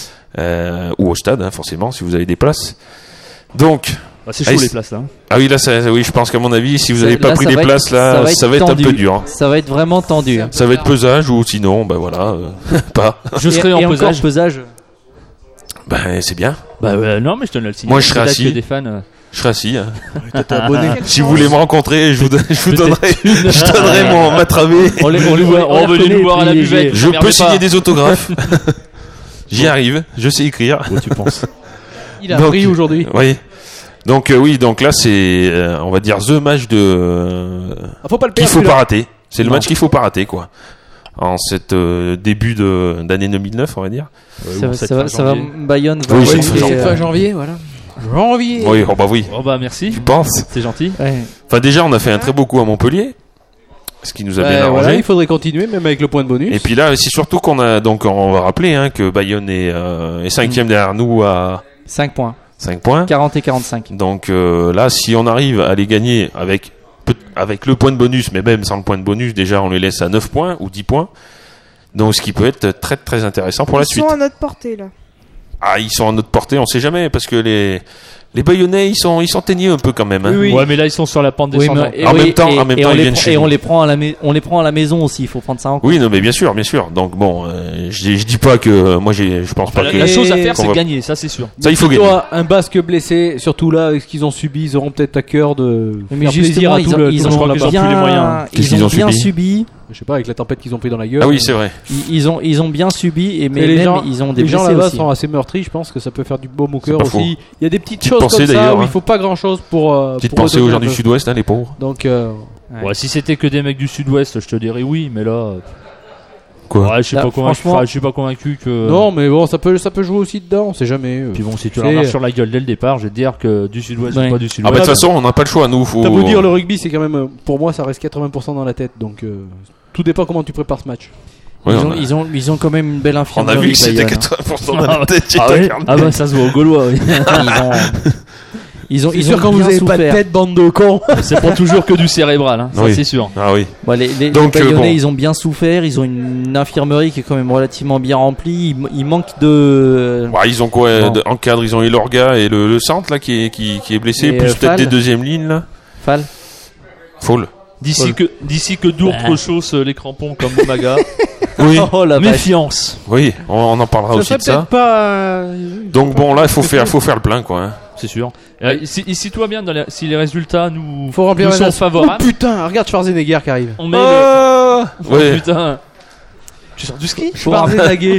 Euh, ou au stade, hein, forcément, si vous avez des places. Donc, Bah, c'est Ah, chaud il- les places là. hein. ah oui, là, ça, oui, je pense qu'à mon avis, si vous Ça- n'avez pas là, pris ça des va être- places, là, ça va être, un tendu. peu dur. hein. Ça va être vraiment tendu. hein. Ça va être pesage ou sinon, ben voilà, euh, pas. Je Et- serai et en encore pesage. pesage. Ben c'est bien. Bah ouais, non, mais je te le signe. Moi, je serai Peut-être assis. que des fans. euh, Je serai assis. hein. T'es abonné. Si vous voulez me rencontrer, je vous, don- je vous donnerai, je donnerai mon ma travée. On les, on les voit, On veut reconnaît nous voir à la privilégiés. buvette. Je Merdez peux signer pas. des autographes. J'y arrive. Je sais écrire. tu penses. Il a Donc- appris aujourd'hui. Oui. Donc euh, oui, donc là c'est, euh, on va dire the match de euh, Ah, faut pas le qu'il perdre. faut pas celui-là. rater. C'est le Non. match qu'il faut pas rater quoi. En cette euh, début de d'année deux mille neuf, on va dire. Ça, va- ça va, ça va, janvier. Bayonne va Oui, c'est jouer, fin euh, janvier. Fin janvier, voilà. Janvier. Oui, oh bah oui. Oh bah merci. Je pense. C'est gentil. ouais. Enfin déjà, on a fait un très beau coup à Montpellier, ce qui nous a bien Ouais, arrangé. voilà, il faudrait continuer, même avec le point de bonus. Et puis là, c'est surtout qu'on a donc on va rappeler hein, que Bayonne est, euh, est cinquième derrière nous à cinq points. cinq points. quarante et quarante-cinq. Donc euh, là, si on arrive à les gagner avec peut- avec le point de bonus, mais même sans le point de bonus, déjà on les laisse à neuf points ou dix points. Donc ce qui peut être très très intéressant pour la Ils suite. sont à notre portée là. ah, ils sont à notre portée, on sait jamais, parce que les les Bayonnais, ils sont ils sont teigneux un peu quand même. Hein. Oui, oui. Ouais, mais là ils sont sur la pente Oui, descendante. mais- et En oui, même temps- et- en même et temps, on ils les viennent prend- chez et nous. on les prend à la mais- on les prend à la maison aussi, il faut prendre ça en compte. Oui, non, mais bien sûr, bien sûr. Donc bon, euh, je je dis pas que euh, moi j'ai je pense pas La, que la chose à faire, qu'on c'est va- gagner, ça c'est sûr. ça il faut gagner. Toi, un Basque blessé, surtout là, avec ce qu'ils ont subi, ils auront peut-être à cœur de Mais faire plaisir justement, à ils tout ont, le, ils tout ont le monde crois qu'ils là-bas. ont plus les bien, moyens. Qu'est-ce ils qu'ils ont ont bien subi subi. Je sais pas, avec la tempête qu'ils ont pris dans la gueule. Ah oui, c'est vrai. Ils, ils ont, ils ont bien subi, et mais Mais les même gens, ils ont des les gens blessés là-bas aussi. sont assez meurtris, je pense que ça peut faire du baume au C'est cœur pas aussi. faux. Il y a des petites Petite choses pensée, comme ça d'ailleurs, où hein. il faut pas grand-chose pour. euh, Petite pour pensée aux redonner gens un du peu. Sud-Ouest, hein, les pauvres. Donc, euh, Ouais. Ouais, si c'était que des mecs du Sud-Ouest, je te dirais oui, mais là, euh, Quoi ouais, je suis Là, pas convaincu. franchement- Enfin, je suis pas convaincu que. non, mais bon, ça peut, ça peut jouer aussi dedans, on sait jamais. euh. Puis bon, si tu C'est- leur marches sur la gueule dès le départ, je vais te dire que du Sud-Ouest Ouais. ou pas du Ah bah Sud-Ouest. de toute façon, on n'a pas le choix, nous. Faut... T'as beau dire, le rugby, c'est quand même, euh, pour moi, ça reste quatre-vingts pour cent dans la tête, donc euh, tout dépend comment tu prépares ce match. Ouais, ils, on ont, a- ils, ont, ils ont quand même une belle On infirmerie. a vu que c'était Bayonne, hein. quatre-vingts pour cent dans la tête. j'ai Ah, ouais regardé. Ah bah ça se voit au Gaulois, oui. Ils ont, ils ont, C'est ils sûr, ont quand vous bien avez pas de souffert. tête, bande de cons. C'est pas toujours que du cérébral, hein, ça Oui. c'est sûr. Ah oui. Bon, les, les, Donc, les euh, Bayonnais, bon. ils ont bien souffert. Ils ont une infirmerie qui est quand même relativement bien remplie. Il, il manque de. Ouais, ils ont quoi Non. de- en cadre? Ils ont Elorga et le, le centre là qui est, qui, qui est blessé, Et, plus euh, peut-être Fall. des deuxièmes lignes là. Fall. Fall. D'ici que, d'ici que Dourte Bah. rechausse les crampons comme Maga. Oui, Oh la vache. Méfiance. oui, on, on en parlera Ça aussi serait de ça. peut-être pas. euh, Donc bon, là, il faut faire, faut faire le plein quoi. Hein. C'est sûr. Euh, si, si toi bien, dans les- si les résultats nous, Faut remplir nous la sont nasse. favorables, Oh putain, regarde Schwarzenegger qui arrive. on met Ah le. Oh, ouais. putain. Tu sors du ski Schwarzenegger.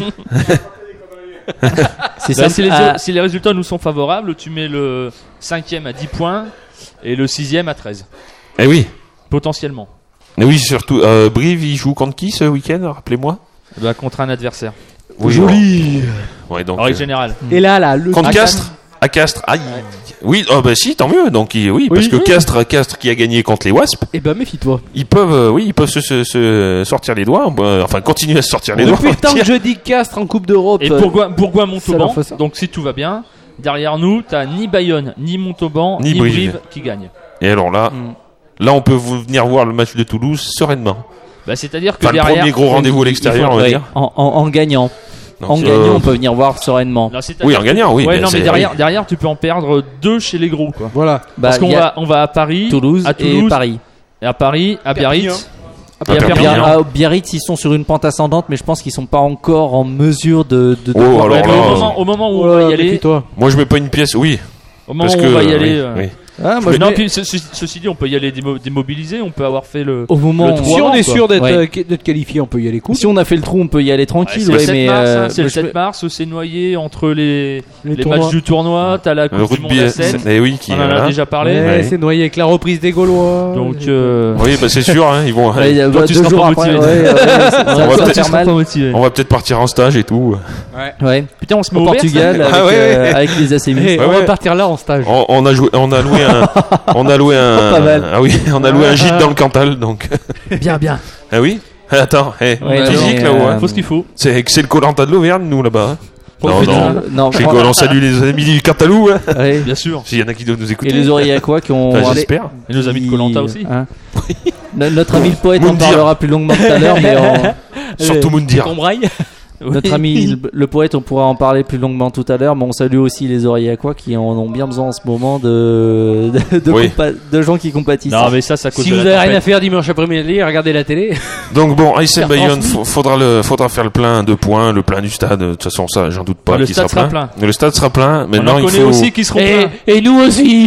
C'est Bah, ça. si, les, Ah, si les résultats nous sont favorables, tu mets le cinquième à dix points et le sixième à treize. Eh oui. Potentiellement. Mais oui, surtout, euh, Brive, il joue contre qui ce week-end? Rappelez-moi. Bah, contre un adversaire. Oui, Joli. bon. Ouais, donc. En règle euh, générale. Et là, là, le. contre Ah, Castres. À Castres. Aïe. Oui, oh bah si, tant mieux. Donc il- oui, parce que Castres, Castres qui a gagné contre les Wasps, Eh ben, méfie-toi. ils peuvent, euh, oui, ils peuvent se, se- se sortir les doigts. euh, Enfin, continuer à se sortir les doigts. Depuis le temps que je dis Castres en Coupe d'Europe. Et euh, Bourgoin, Bourgoin ça Montauban. leur fait ça. Donc si tout va bien, derrière nous, t'as ni Bayonne, ni Montauban, Ni ni, Brive. Brive. qui gagnent. Et alors là, Mm. là, on peut vous venir voir le match de Toulouse sereinement. Bah, c'est-à-dire que Enfin, le derrière. premier gros rendez-vous à l'extérieur, on va Ouais, dire. en, en, en gagnant. Donc, En euh, gagnant, on peut venir voir sereinement. Non, c'est-à-dire Oui, en que- gagnant, oui. Ouais, mais non, mais c'est- derrière, oui. derrière, tu peux en perdre deux chez les gros, quoi. Voilà. Bah, Parce qu'on il y a va, on va à Paris, Toulouse, à Toulouse et Paris. et à Paris, à Biarritz. Perpignan. Et à Perpignan. Perpignan. Bien, à Biarritz, ils sont sur une pente ascendante, mais je pense qu'ils sont pas encore en mesure de. de, de Oh, pouvoir- alors Ouais, mais là, au, euh, moment, au moment où Oh on va là, y aller, méfie-toi. Moi, je mets pas une pièce. Oui, au moment parce où que on va y euh, aller. oui, euh, oui. Ah, moi, mais je non, mets- puis ce- ce- ceci dit, on peut y aller démo- démobilisé, on peut avoir fait le. Au moment le où- trois Si on ans, est quoi. sûr d'être Ouais. euh, d'être qualifié, on peut y aller cool. Si on a fait le trou, on peut y aller Ouais, tranquille. c'est le ouais, sept mais mars, euh, hein, c'est le moi, je sept mets- mars, c'est noyé entre les, les, tournois. matchs du tournoi, t'as la Le Coupe du Monde rugby, à euh, sept, c'est- eh oui, qui on en voilà. a déjà parlé. Ouais, Ouais. c'est noyé avec la reprise des Gaulois. Donc, euh, Oui, bah c'est sûr, hein, ils vont. Ouais, il y a- Toi, bah, tu deux seras jours pas après, motivé. ouais, ouais, ça- ça va va peut-être- faire mal. motivé. On va peut-être partir en stage et tout. Ouais. Putain, on se met Au au vert, Portugal, ça avec, Ah ouais, euh, ouais. avec les A C M. Eh, Ouais, on ouais. va partir là en stage. On, on a joué, on a loué un, on a loué un. Pas mal. Ah oui, on a loué un gîte dans le Cantal, donc. Bien, bien. Ah oui. Attends, hey, Ouais, physique mais, là-haut. euh, Hein. Faut ce qu'il faut. C'est c'est le Colanta de l'Auvergne, nous là-bas. hein. Non, putain. non. Non, Je rigole, on salue les amis du Cantalou. Hein. ouais. Bien sûr. S'il y en a qui doivent nous écouter. Et les oreilles à quoi qui ont. Enfin, j'espère. Et nos amis de qui- Koh-Lanta aussi. hein. No- Notre ami le poète en Moundir. parlera plus longuement tout à l'heure, mais en- Surtout Moundir. Ton braille. notre ami le, le poète, on pourra en parler plus longuement tout à l'heure, mais on salue aussi les oreilles à quoi qui en ont bien besoin en ce moment de, de, de, Oui. compa- de gens qui compatissent. Non, mais ça, ça cause Si de vous la avez rien à tempête. faire dimanche après-midi, regardez la télé. Donc bon, A S M Faire Bayonne, transmis. faut- faudra le, faudra faire le plein de points, le plein du stade. De toute façon, ça, j'en doute pas. Le qu'il stade sera sera Le stade sera plein. On Maintenant, en il connaît faut. aussi qui seront Et, pleins. et nous aussi.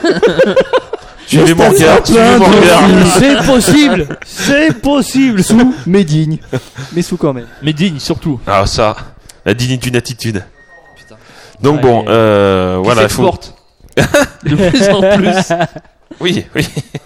Suivez mon regard. Suivez mon regard. C'est possible. C'est possible. Sous, mais digne. Mais sous quand même. Mais digne, surtout. Ah ça, la dignité d'une attitude. Donc Ouais, bon, et- euh, Qui voilà, il faut. s'exporte. De plus en plus. Oui, oui.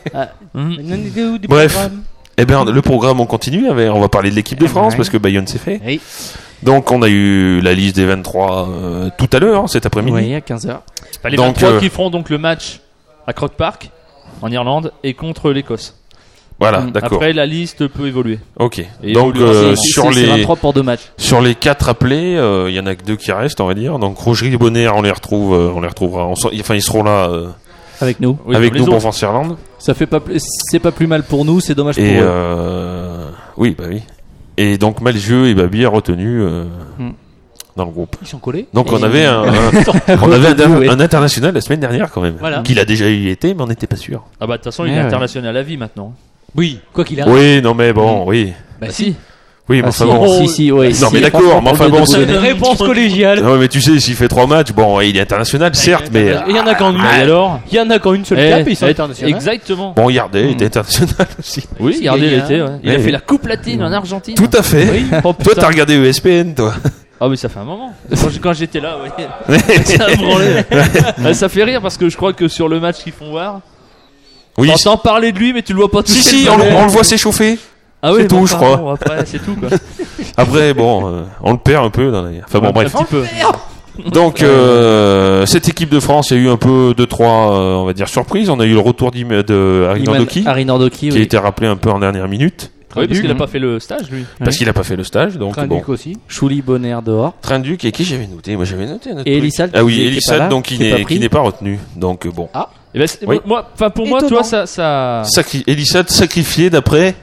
Mhm. Bref. Eh bien, le programme, on continue. Avec, on va parler de l'équipe de France Ouais. parce que Bayonne c'est fait. Oui. Donc, on a eu la liste des vingt-trois euh, tout à l'heure, hein, cet après-midi. Oui, à quinze heures. Bah, les Donc, vingt-trois euh, qui feront donc le match à Croke Park, en Irlande, et contre l'Écosse. Voilà, Mm. d'accord. Après, la liste peut évoluer. Ok. Et Donc, évoluer. euh, C'est- sur c'est- c'est les vingt-trois pour deux matchs. sur les quatre appelés, euh, il y en a que deux qui restent, on va dire. Donc, Rogerie et Bonner, on les retrouve, euh, on les retrouvera. on s'en- enfin, ils seront là euh, Avec nous. Oui, avec comme nous les pour autres. France Irlande. Ça fait pas plus, c'est pas plus mal pour nous, c'est dommage pour Et eux. euh, oui, bah oui. Et donc Malzieu et Babi a retenu euh, Mm. dans le groupe. Ils sont collés. Donc Et- on avait un, un- on avait un, un international la semaine dernière quand même, Voilà. qu'il a déjà eu été, mais on n'était pas sûr. Ah bah de toute façon, il Ouais, est ouais. international à vie maintenant. Oui, quoi qu'il arrive. Oui, non mais bon, oui, Bah Bah si. si. oui, mais Ah, enfin si, bon. si, si, ouais, Non, si, mais d'accord, franchement, mais pour enfin le bon, deux c'est- C'est une donner. réponse collégiale. Non mais tu sais, s'il fait trois matchs, bon, il est international, certes, mais euh, Il y en a qu'en une. Et alors Il y en a qu'en une seule Eh, cape et ils sont eh, internationaux. Exactement. bon, Yardet était international aussi. Oui, C'est regardez, il gagné, était, hein. ouais. Il a Ouais. fait la Coupe Latine en Argentine. Tout à fait. Oui. Oh, Toi, putain. t'as regardé E S P N, toi. Ah oui, ça fait un moment. Quand j'- Quand j'étais là, oui. Ça a branlé. Ah, ça fait rire parce que je crois que sur le match qu'ils font voir, Oui. t'entends parler de lui, mais tu le vois pas toucher. Si si, le on, le- ballon. on le voit s'échauffer. Ah oui, c'est tout, bon, je enfin, crois. bon, après, c'est tout quoi. Après, bon, euh, on le perd un peu dans les. Enfin bon, Un bref. petit peu. Donc euh, cette équipe de France, il y a eu un peu deux trois, euh, on va dire surprises. On a eu le retour d'Im- de Harry Iman- Nordoki, Harry Nordoki, qui a oui. été rappelé un peu en dernière minute, Oui, parce qu'il a Mhm. pas fait le stage lui. parce qu'il a pas fait le stage. Donc bon, Trinduc aussi. Chouli Bonner dehors. Trinduc et qui j'avais noté. Moi j'avais noté un autre Et truc. Elissalde, Ah qui oui, est- qui est Elissalde, pas là, donc qui qui est n'est pas pris. qui n'est pas retenu. Donc bon, Et ben, c'est- Oui. moi, enfin pour moi, tu Étonnant. vois, ça, ça. Sacri- Elissalde sacrifié d'après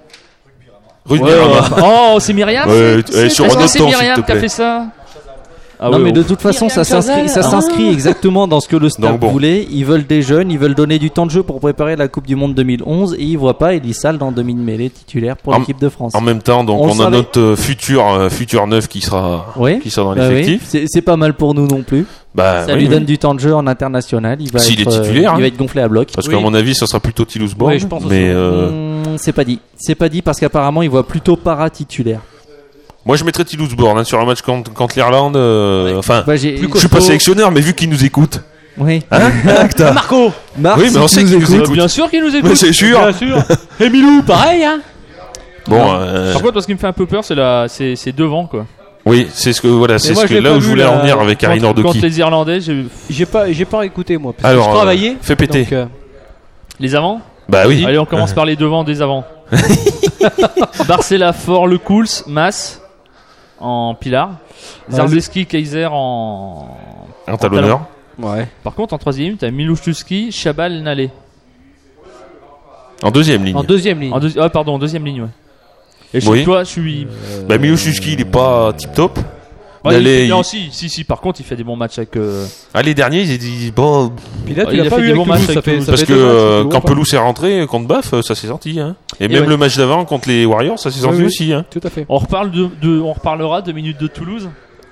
Rudy Ouais, Rama. ouais. Oh, c'est Myriam. Ouais, c'est- ouais, c'est- sur Est-ce un que autre c'est temps, s'il Myriam te qui a plaît. fait ça? Ah non ouais, mais de oh. toute façon ça Myriam s'inscrit, ça Chazal. s'inscrit exactement dans ce que le staff Donc bon. voulait. Ils veulent des jeunes, ils veulent donner du temps de jeu pour préparer la Coupe du Monde deux mille onze et ils voient pas Elissalde en demi-mêlée titulaire pour En- l'équipe de France. En même temps, donc On on, le a savait. notre euh, futur euh, futur neuf qui sera Oui. qui sera dans Bah oui, l'effectif. c'est c'est pas mal pour nous non plus. Bah ça oui, lui oui. donne du temps de jeu en international. Il va S'il être, est euh, titulaire, il hein. va être gonflé à bloc. Parce Oui. qu'à mon avis, ça sera plutôt Toulouse Borg. Oui, je pense aussi. mais euh, Hmm, c'est pas dit. C'est pas dit parce qu'apparemment il voit plutôt para titulaire. moi, je mettrais Toulouse Borg hein, sur un match contre, contre l'Irlande. euh, Enfin, Bah, j'ai- je suis pas sélectionneur, mais vu qu'il nous écoute, Oui. hein, Acta. Marco. Marc, Oui, mais si on tu sait nous qu'il nous écoutes. écoute. Bien sûr qu'il nous Mais écoute. c'est sûr. Bien sûr. Et Milou, pareil, hein. Bon, euh, Par contre, ce qui me fait un peu peur, c'est la, c'est, c'est devant quoi. oui, c'est ce que voilà, c'est moi, ce je que l'ai là pas où je vu, voulais là, en venir avec Harry Contre, contre Nordoki. les Irlandais, j'ai J'ai pas, j'ai pas écouté moi. Parce que Alors, je euh, travaillais. fais péter. Donc, euh, les avants. Bah oui. Allez, on commence par les devants des avants. Barcella, Fort, Le Cools, Mas en Pilar, Zarzeski, Kaiser en. Un talonneur. ouais. Par contre, en troisième, t'as Milouchtuski, Chabal, Nalé. En deuxième ligne. En deuxième ligne. En deux... Ah, pardon, en deuxième ligne, ouais. Et chez Oui. toi, je suis. Bah Milošuski, il est pas tip top. Ouais, Nalé, il... il- Non, si, si, si, par contre, il fait des bons matchs avec. euh, Ah, les derniers, ils disent bon, Puis là, Ouais, tu il l'as a pas fait vu des avec bons matchs Toulouse, ça avec fait, Toulouse. ça parce fait que deux matchs, euh, c'est quand toujours pas. Pelouse est rentré contre Baf, ça s'est senti. Hein. Et, même ouais. le match d'avant contre les Warriors, ça s'est senti Oui, oui. aussi. Hein. Tout à fait. On reparle de, de- on reparlera deux minutes de Toulouse.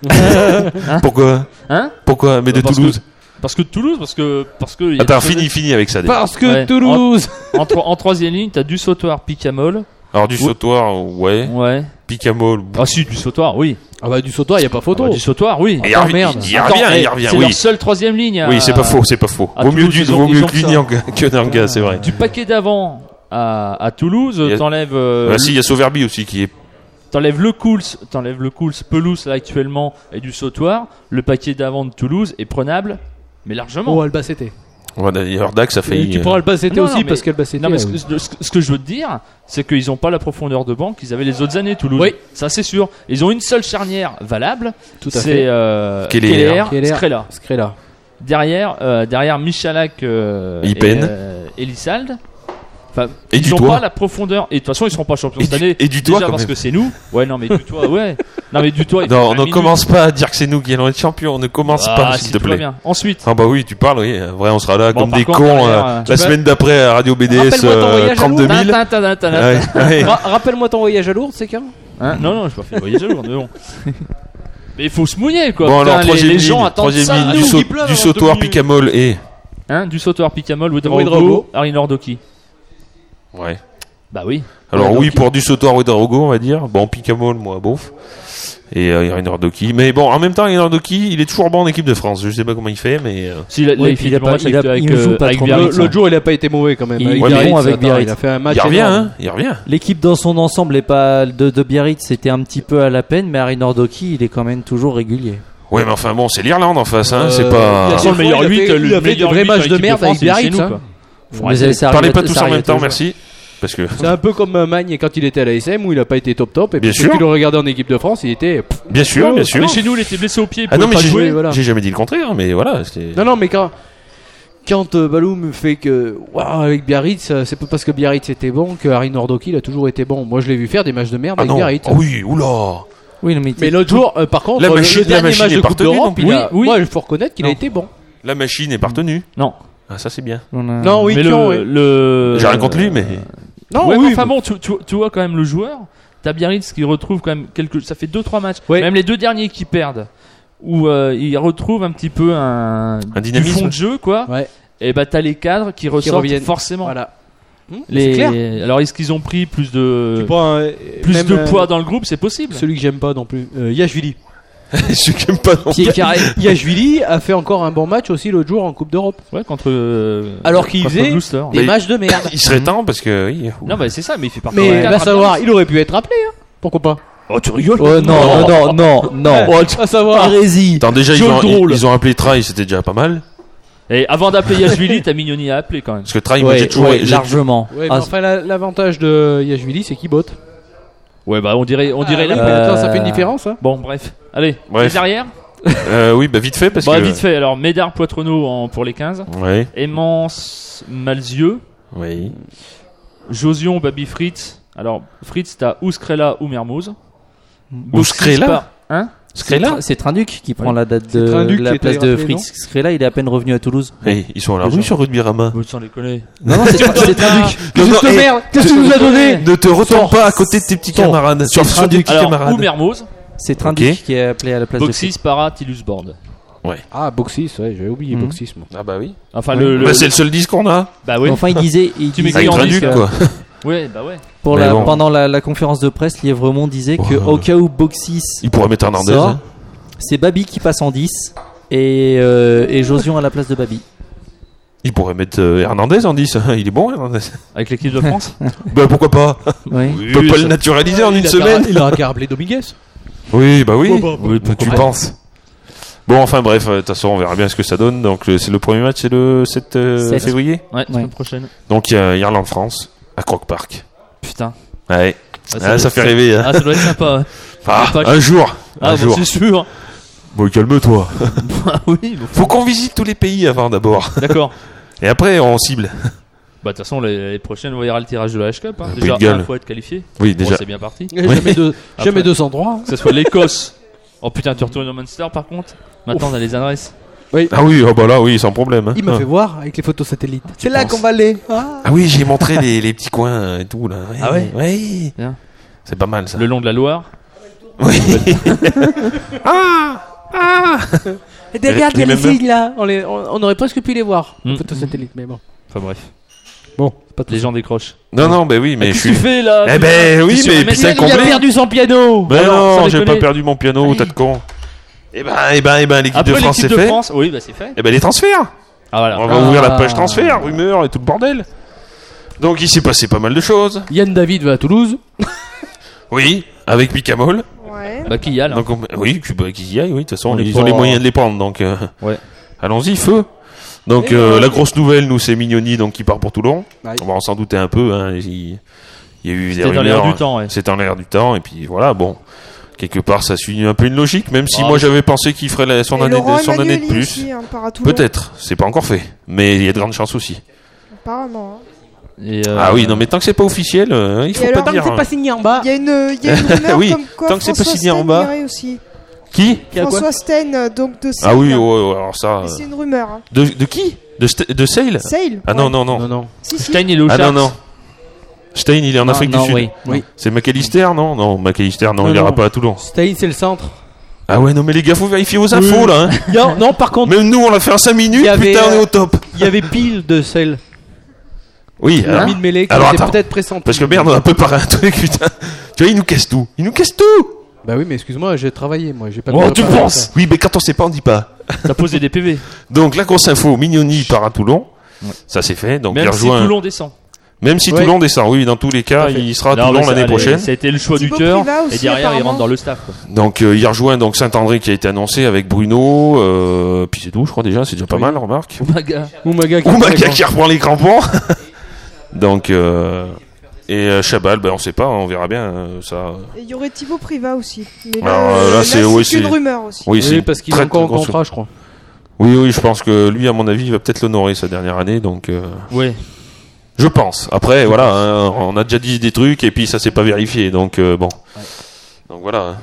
Pourquoi Hein Pourquoi Mais de Parce Toulouse. Parce que Toulouse, parce que parce que. il y a Attends, des choses- fini, fini avec ça. déjà. Parce que Ouais. Toulouse. En, tro- en troisième ligne, t'as du sautoir, Picamol. Alors du sautoir, ouais. Ouais. Picamol. Ah si, du sautoir, oui. Ah bah du sautoir, y a pas Ah photo. bah, du sautoir, oui. Il Attends, revient, merde. il Attends, revient, eh, il revient. C'est Oui, leur seule troisième ligne. à- oui, c'est pas faux, c'est pas faux. à Vaut mieux Toulouse, du, ils ont- vaut ils mieux ont que ça. Nanga que Nanga, c'est vrai. Du paquet d'avant à, à Toulouse, Il y a- t'enlèves. euh, Ah, si, il y a Sauverby aussi qui est. T'enlèves le Cools, t'enlèves le Cools, Pelouse là actuellement et du sautoir. Le paquet d'avant de Toulouse est prenable, mais largement. Oh, Albacete. Ouais, d'ailleurs, Dax a Et failli. tu euh, prends Albacete Non, aussi non, mais- parce qu'Albacete. Non, mais ce, euh, que- ce que- ce que je veux te dire, c'est qu'ils n'ont pas la profondeur de banc qu'ils avaient les autres années, Toulouse. Oui. Ça, c'est sûr. Ils ont une seule charnière valable. Tout à C'est fait. euh, Keller. Keller, Keller. Skrela. Skrela. Derrière, euh, derrière Michalak euh, et Ipen. euh, Elissalde. Enfin, Et ils du n'ont toit. pas la profondeur. Et de toute façon, ils seront pas champions Et cette du- année. et du toit, Déjà quand parce même. que c'est nous. Ouais, non, mais du toit, ouais. Non, mais du toit. il faut Non, faire on ne une commence pas à dire que c'est nous qui allons être champions. On ne commence minute. pas, Ah, s'il si te tout va plaît. bien. Ensuite, Ah bah oui, tu parles, oui. Vrai, on sera là Bon, comme par des contre, cons derrière, euh, euh, la tu semaine d'après à Radio B D S Rappelle-moi ton euh, voyage à trente-deux mille. Tin, tin, tin, tin, tin. Ouais, ouais. Ra- Rappelle-moi ton voyage à Lourdes, c'est quand Hein non, non, je pas fait le voyage à Lourdes, mais bon. Mais il faut se mouiller, quoi. Bon, Putain, alors, les, troisième les ligne, gens attendent troisième ça. ligne, de du, nous. saut- qui pleure du en sautoir, deux minutes. Picamol et. Hein, du sautoir Picamol, Ouedraogo. Ouedraogo, Harry Nordoki. Ouais. Bah oui. Alors Ouais, oui, donc, pour du sautoir Ouedraogo, on va dire. Bon, Picamol, moi, bof. Et euh, Irene Nordoki. Mais bon, en même temps, Irene Nordoki, il est toujours bon en équipe de France. Je sais pas comment il fait, mais. euh, Si, là, là, Oui, il puis fait il a du bon pas- match il avec, a- avec, il ne joue euh, pas avec trop Biarritz, Le- L'autre jour, il a pas été mauvais quand même. Il- Avec il est Biarritz, bon avec attends, Biarritz. Il a fait un match. il revient, énorme. hein. Il revient. L'équipe dans son ensemble est pas de, de Biarritz, c'était un petit peu à la peine, mais Harry Nordoki, il est quand même toujours régulier. Ouais, mais enfin bon, c'est l'Irlande en face, hein. Euh, c'est il pas. a De toute façon, le Des meilleur fois, il a huit, fait- le il a fait meilleur de vrais huit matchs en de équipe merde France, avec il est chez Biarritz, nous, hein. quoi. Faut Mais arrêter. ça Parlez arrive- pas tous ça en même arrive temps, toujours. merci. Parce que. C'est un peu comme euh, Magne quand il était à l'A S M où il a pas été top top et puis Bien quand sûr. tu le regardais en équipe de France, il était. pff. Bien sûr, bien sûr. Mais chez nous, il était blessé au pied. il Ah non, pouvait mais pas j'ai jouer. joué, voilà. j'ai jamais dit le contraire, mais voilà. c'était- Non non mais quand quand euh, Balou me fait que waouh, avec Biarritz, euh, c'est pas parce que Biarritz était bon que Harry Nordoki il a toujours été bon. Moi je l'ai vu faire des matchs de merde Ah avec non. Biarritz. Ah oui, oula. Oui, non, mais, Mais l'autre jour, euh, par contre, La le- machine- le la dernier machine match est de Coupe partenue, d'Europe, non il a- Oui, oui. moi, il faut reconnaître qu'il a Non. été bon. La machine est partenue. Non. Ah, ça c'est bien. on a- Non, oui, mais Thion, le, ouais. le- J'ai rien contre lui, mais Non, Ouais, mais oui. enfin bon, tu, tu, tu vois quand même le joueur. T'as Biarritz qui retrouve quand même quelques. Ça fait deux trois matchs. Ouais. Même les deux derniers qui perdent, où euh, il retrouve un petit peu un, Un du dynamisme. fond de jeu, quoi. Ouais. Et bah t'as les cadres qui ressortent reviennent. forcément. Voilà. Hum, Les... C'est clair. Alors est-ce qu'ils ont pris plus de Tu prends, euh, plus même, de euh, poids dans le groupe, c'est possible. Celui que j'aime pas non plus, euh, Yachvili. je n'aime pas non Pied carré. Yachvili a fait encore un bon match aussi l'autre jour en Coupe d'Europe. Ouais, contre. euh, Alors qu'il contre faisait Gloucester. Des Mais- matchs de merde. Il serait temps parce que oui. Non, bah c'est ça, mais il fait partie Mais des va cadres à savoir, Biarritz. il aurait pu être appelé. Hein. Pourquoi pas? Oh, tu rigoles. Oh, non, non, non, non. Oh, à savoir. Hérésie. Attends, déjà ils Joe ont, drôle. ils, ils ont appelé Trail, c'était déjà pas mal. Et avant d'appeler Yachvili, t'as Mignoni à appeler quand même. Parce que Trail, moi Ouais, j'ai toujours. ouais, j'ai- largement. Ouais, mais Ah, enfin, la- l'avantage de Yachvili, c'est qu'il botte. Ouais, bah on dirait, on dirait Ah, les. oui, mais attends, ça Euh, fait une différence. Hein. Bon, bref. Allez. Bref. Les arrières. Euh, oui, bah vite fait parce Bah que. vite fait. Alors Médard Poitrenaud en, pour les quinze. Ouais. Aimance Malzieux. Oui. Josion Baby Fritz. Alors Fritz, t'as ou Scrella ou Mermoz. Ou Scrella. Hein C'est Tra- c'est Trinduc qui prend Ouais. la date C'est de Trinduc la qui place était de rappelé, Fritz. Scrella, il est à peine revenu à Toulouse. Hey, ils sont à la Déjà. rue sur Rugby-Rama. Vous sans déconner. Non, non, c'est c'est Trinduc. Non, non, hey, merde, qu'est-ce que tu nous as donné? Ne te retourne pas à côté de tes petits Son. camarades. Sur, sur tes petits Alors camarades. ou Mermoz. C'est Trinduc Ok. qui est appelé à la place de Boxis Para Tillus Board. Ah, Boxis, ouais, j'avais oublié Mhm. Boxis, moi. Ah bah oui. Enfin Ouais. le. le- Bah, c'est le seul disque qu'on a. Bah oui. Enfin, il disait, il Tu disait- m'écris Avec en Traduc, disque, quoi. Ouais, bah ouais. pour Mais la, bon. pendant la, la conférence de presse, Lièvremont disait que Oh. au cas où Boxis Il pourrait mettre Hernandez. sort, hein. c'est Babi qui passe en dix et, euh, et Josion à la place de Babi. Il pourrait mettre euh, Hernandez en dix. Il est bon, Hernandez. Avec l'équipe de France. Bah pourquoi pas. Oui. On peut pas le naturaliser en Il une a semaine. qu'à- Il aura qu'à rappeler Dominguez. Oui, bah oui. Pourquoi pas. Oui, tu penses. Bon, enfin bref, euh, de toute façon, on verra bien ce que ça donne. Donc, euh, c'est le premier match, c'est le sept euh, sept. février. Ouais, semaine Ouais. prochaine. Donc, il y a Irlande-France à Croke Park. Putain. Ouais. Ah, Ah, ça fait rêver. Hein. Ah, ça doit être sympa. Ouais. Ah, pas- un jour. Ah, un bon, jour. c'est sûr. Bon, calme-toi. Ah oui. bon. Faut qu'on visite tous les pays avant d'abord. D'accord. Et après, on cible. Bah de toute façon l'année prochaine on verra le tirage de la H-Cup. Hein. Un peu Déjà de gueule. il faut être qualifié. Oui, Bon, déjà. c'est bien parti. Jamais, deux, Après. jamais deux cent trois. Que ce soit l'Écosse. Oh putain tu retournes au Munster par contre. Maintenant on a les adresses. Ah oui, oh bah là, oui, sans problème. hein. Il m'a Ah. fait voir avec les photos satellites. C'est là penses qu'on va aller. Ah. Ah oui, j'ai montré les, les petits coins et tout là. Ouais, Ah ouais Ouais. Bien. C'est pas mal ça. Le long de la Loire. Oui. ah Ah Et regarde, il y a Les les mêmes- signes là. On, les- on- on aurait presque pu les voir. Mm. Les photos satellites, mais bon. Enfin bref. Bon, c'est pas tout Les ça. gens décrochent. Non, non, bah oui, mais je Qu'est-ce que suis. tu fais là Eh putain ben oui, T'es sur mais un putain, message, qu'on Il a Complet. perdu son piano. Mais Alors, non, sans j'ai pas déconner. perdu mon piano, t'as de con. Eh ben, eh ben, eh ben, l'équipe Après de France, l'équipe c'est de fait. France. Oui bah c'est fait. Eh ben, les transferts. Ah voilà. On va Ah. ouvrir la page transfert, rumeurs et tout le bordel. Donc, il s'est passé pas mal de choses. Yann David va à Toulouse. Oui, avec Picamol. Ouais. Bah qui y a là Donc, on- oui, que- bah, qu'ils y aillent, oui, de toute façon, On est ils pas- ont les moyens de les prendre, donc, euh, Ouais. allons-y, feu. Donc, Et euh, euh, la grosse nouvelle, nous, c'est Mignoni, donc, qui part pour Toulon. Ouais. On va en s'en douter un peu, hein. Il, il y a eu des C'était dans l'air rumeurs. du temps ouais. C'est en l'air du temps, et puis voilà, bon. Quelque part, ça suit un peu une logique, même si Ah, moi mais- j'avais pensé qu'il ferait la- son, Et année Laurent de, son année de Emmanueli plus. aussi, hein, part à Toulon. Peut-être, c'est pas encore fait, mais il y a de grandes chances aussi. Apparemment. hein. Et, euh, Ah oui, non mais tant que c'est pas officiel, euh, il faut Et pas alors, dire. hein. signé en bas. Il y a une, il y a une rumeur Oui, comme quoi tant que c'est pas François signé en Stein bas. irait aussi. Qui François Stein, euh, donc de Sale. Ah oui, ouais, ouais, alors ça. Mais euh, c'est une rumeur. Hein. De, de qui De, St- de Sale Sale. Ah non, ouais. non, non. Non, non. Si, si. Stein il est au Ah non, Sharks. non. Stein, il est en Non, Afrique non, du Sud. oui. Oui. C'est McAllister, non Non, McAllister, non, Non, il ira non. pas à Toulon. Stein, c'est le centre. Ah ouais, non mais les gars, faut vérifier vos infos là. Hein. Non, non, par contre, Même nous, on l'a fait en cinq minutes, Il y avait, putain, on est euh, au top. il y avait pile de sel. Oui, alors, L'ami de mêlée qui Alors, était attends. peut-être pressenti. parce que merde, on a préparé un truc, putain. Tu vois, il nous casse tout. Il nous casse tout. Bah oui, mais excuse-moi, j'ai travaillé, moi. J'ai pas Oh, pu tu préparer penses ça. Oui, mais quand on sait pas, on dit pas. T'as posé des P V. Donc la grosse info, Mignoni part à Toulon. Ça c'est fait. Donc il Même si rejoint. Toulon descend. Même si Ouais. Toulon descend, oui, dans tous les cas, Tout à fait. il sera à Non, Toulon mais ça- l'année allez, prochaine. Ça a été le choix Thibaut du cœur. Privat Et aussi, derrière il apparemment. rentre dans le staff. Quoi. Donc euh, il rejoint donc Saint-André qui a été annoncé avec Bruno. Euh, puis c'est tout, je crois déjà, c'est déjà pas Oui. mal, remarque. Maga. Oumaga qui Oumaga qui reprend les crampons. Donc euh, et euh, Chabal, ben on sait pas, on verra bien euh, ça. Et il y aurait Thibaut Privat aussi. Mais là, Alors, euh, là, là, c'est- c'est oui, qu'une c'est- rumeur aussi. Oui, c'est Oui, parce qu'il est très, encore en très grosse- contrat, je crois. Oui, oui, je pense que lui, à mon avis, il va peut-être l'honorer sa dernière année, donc. Euh... Ouais. Je pense. Après, voilà, hein, on a déjà dit des trucs et puis ça s'est pas vérifié, donc euh, bon. Donc voilà. hein.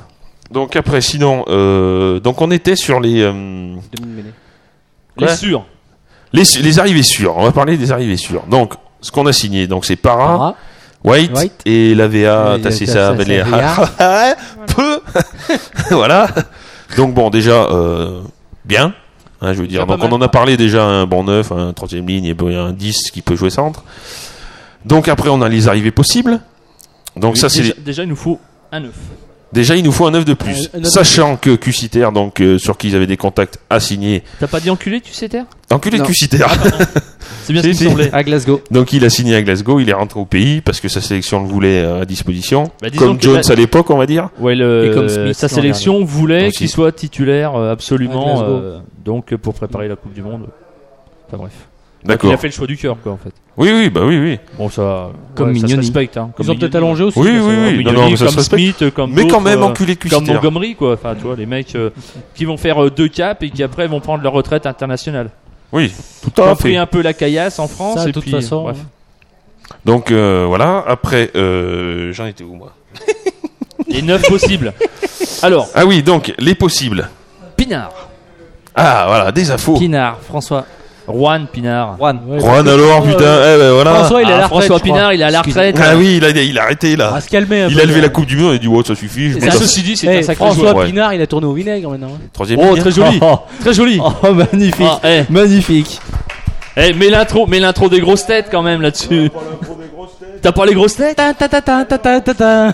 Donc après, sinon, euh, donc on était sur les euh, Demi-mêlée. Les Ouais. sûrs. les les arrivées sûres. On va parler des arrivées sûres. Donc ce qu'on a signé, donc c'est Para, Para. White, White. et la V A, Et Tassé Tassé ça, Valère. Valère. Peu. Voilà. Donc bon, déjà euh, bien. Hein, je veux dire. pas Donc on mal. en a parlé déjà, un bon neuf, un troisième ligne, et puis un dix qui peut jouer centre. Donc après, on a les arrivées possibles. Donc ça, c'est déjà, les- déjà, il nous faut un neuf. déjà il nous faut un neuf de plus, Un- un neuf de sachant que Cuciter, donc euh, sur qui ils avaient des contacts à signer, T'as pas dit enculé, tu sais, Terre enculé de Non. Cuciter. C'est bien ce Si, qui si. me semblait. À Glasgow. Donc il a signé à Glasgow, il est rentré au pays parce que sa sélection le voulait euh, à disposition, Bah, disons comme que Jones la- à l'époque, on va dire. Ouais, le, Et comme Smith sa l'an sélection voulait Aussi. qu'il soit titulaire euh, À absolument, Glasgow. euh, donc euh, pour préparer la Coupe du Monde. Enfin bref. Donc, D'accord. il a fait le choix du cœur, quoi, en fait. Oui, oui, bah oui, oui. Bon, ça, Comme ouais, ça se Mignoni. respecte. Hein, comme Ils ont peut-être Mignoni. allongé aussi. Oui, parce que- oui, oui. Mignoni, Non, non, mais ça se comme respecte. Smith, comme Mais quand d'autres, même euh, enculé de comme Cuciter. Montgomery, quoi. Enfin, tu vois, les mecs euh, qui vont faire euh, deux caps et qui après vont prendre leur retraite internationale. Oui, tout Qui à ont pris fait. un peu la caillasse en France Ça, de et toute puis façon, bref. Donc euh, voilà. Après, euh, j'en étais où moi? Les neuf possibles. Alors, Ah oui, donc les possibles. Pinard, Ah voilà, des infos. Pinard, François. Juan Pinard. Juan. Ouais, Juan alors, putain, eh ben voilà. François, il est à Ah, la retraite. François je crois. Pinard, il est à la retraite. Ah oui, il a, il a arrêté là. À se calmer un Il peu, a levé là. la Coupe du Monde et il dit oh ça suffit. Je me Et casse. ceci dit, c'est Eh, un sacré François joueur. ouais. Pinard, il a tourné au vinaigre maintenant. hein. Troisième Oh, ligne. très joli. Oh, Très joli. oh, magnifique. Ah, eh, Magnifique. eh, mets l'intro, mets l'intro des grosses têtes quand même là-dessus. T'as pas les grosses têtes? Ta ta ta ta ta ta ta ta.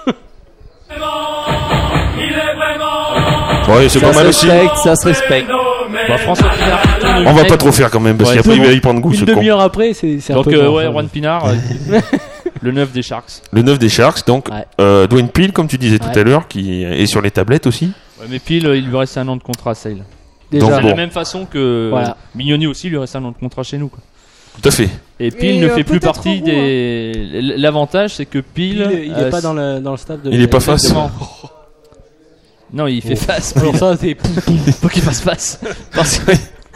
Ouais, c'est Ça pas se mal aussi. respecte, ça se respecte. Bah, François Pinard. On va pas trop faire quand même parce Ouais, qu'après il c'est va y prendre goût ce Une con. demi-heure après, c'est c'est un Donc, peu. euh, bon, ouais, enfin, Juan Pinard, euh, le neuf des Sharks. Le neuf des Sharks, donc Ouais. euh, Dwayne Peel, comme tu disais tout Ouais. à l'heure, qui est sur les tablettes aussi. Ouais, mais pile, euh, il lui reste un an de contrat à Sale. Déjà. Donc, C'est de bon. la même façon que Voilà. Mignoni aussi lui reste un an de contrat chez nous. Quoi. Tout à fait. Et Pile Et, ne euh, fait plus peut-être partie Roux, des. L'avantage, c'est que Pile. Il, il est euh, pas dans le, dans le staff de. Il est pas face. Exactement. Non, il fait face. Alors ça, c'est. Faut qu'il fasse face. Parce que.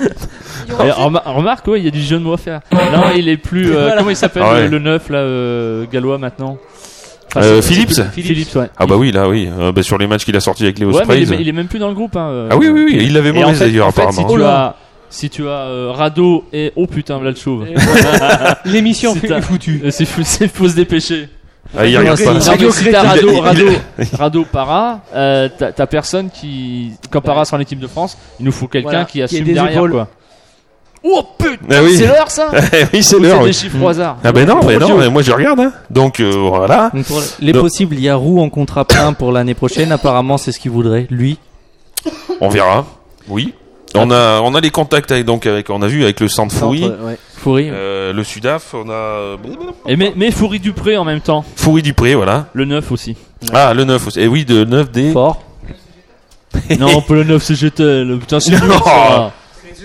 Et remar- remarque, ouais, il y a du jeu de mots à faire. Non, il est plus. euh, Voilà. Comment il s'appelle Ah ouais. le, le neuf là, euh, gallois maintenant Enfin, Euh, c'est- Phillips c'est plus- Phillips, ouais. Ah bah oui, là oui. Euh, bah, sur les matchs qu'il a sortis avec les Ouais, mais il Ospreys. est, il est même plus dans le groupe. Hein, euh, Ah oui, oui, oui. Il l'avait Et en mauvais fait- d'ailleurs en fait, apparemment. Si tu Oh là. as, si tu as euh, Rado et oh putain, Vlad Chauve. L'émission C'est est un- foutue. Euh, C'est fou, c'est faut se dépêcher. Ah, il regarde Non, pas. c'est- Non, mais si t'as Rado, Il- il- Rado, Rado Para, euh, t'as t'as personne qui, quand Para sera en équipe de France, il nous faut quelqu'un Voilà, qui qui ait assume des derrière épaules. quoi. Oh putain, Ah oui. c'est l'heure ça. oui, c'est Ou l'heure. des oui. chiffres au hasard. Ah ben non, mais non, Dieu. mais moi je regarde. Hein. Donc euh, voilà. Donc pour les Donc- possibles, il y a Roux en contrat plein pour l'année prochaine. Apparemment, c'est ce qu'il voudrait. Lui. On verra. Oui. On a, on a les contacts avec, donc avec, on a vu avec le centre Foury, Centre, ouais. Foury. euh, le Sudaf, on a Et mais, mais Foury Dupré en même temps, Foury Dupré, voilà. le neuf aussi. Ah, le neuf aussi. Et oui, de neuf des. Fort. Non, pas le neuf, c'est G T L. Putain, c'est Non. nul ça.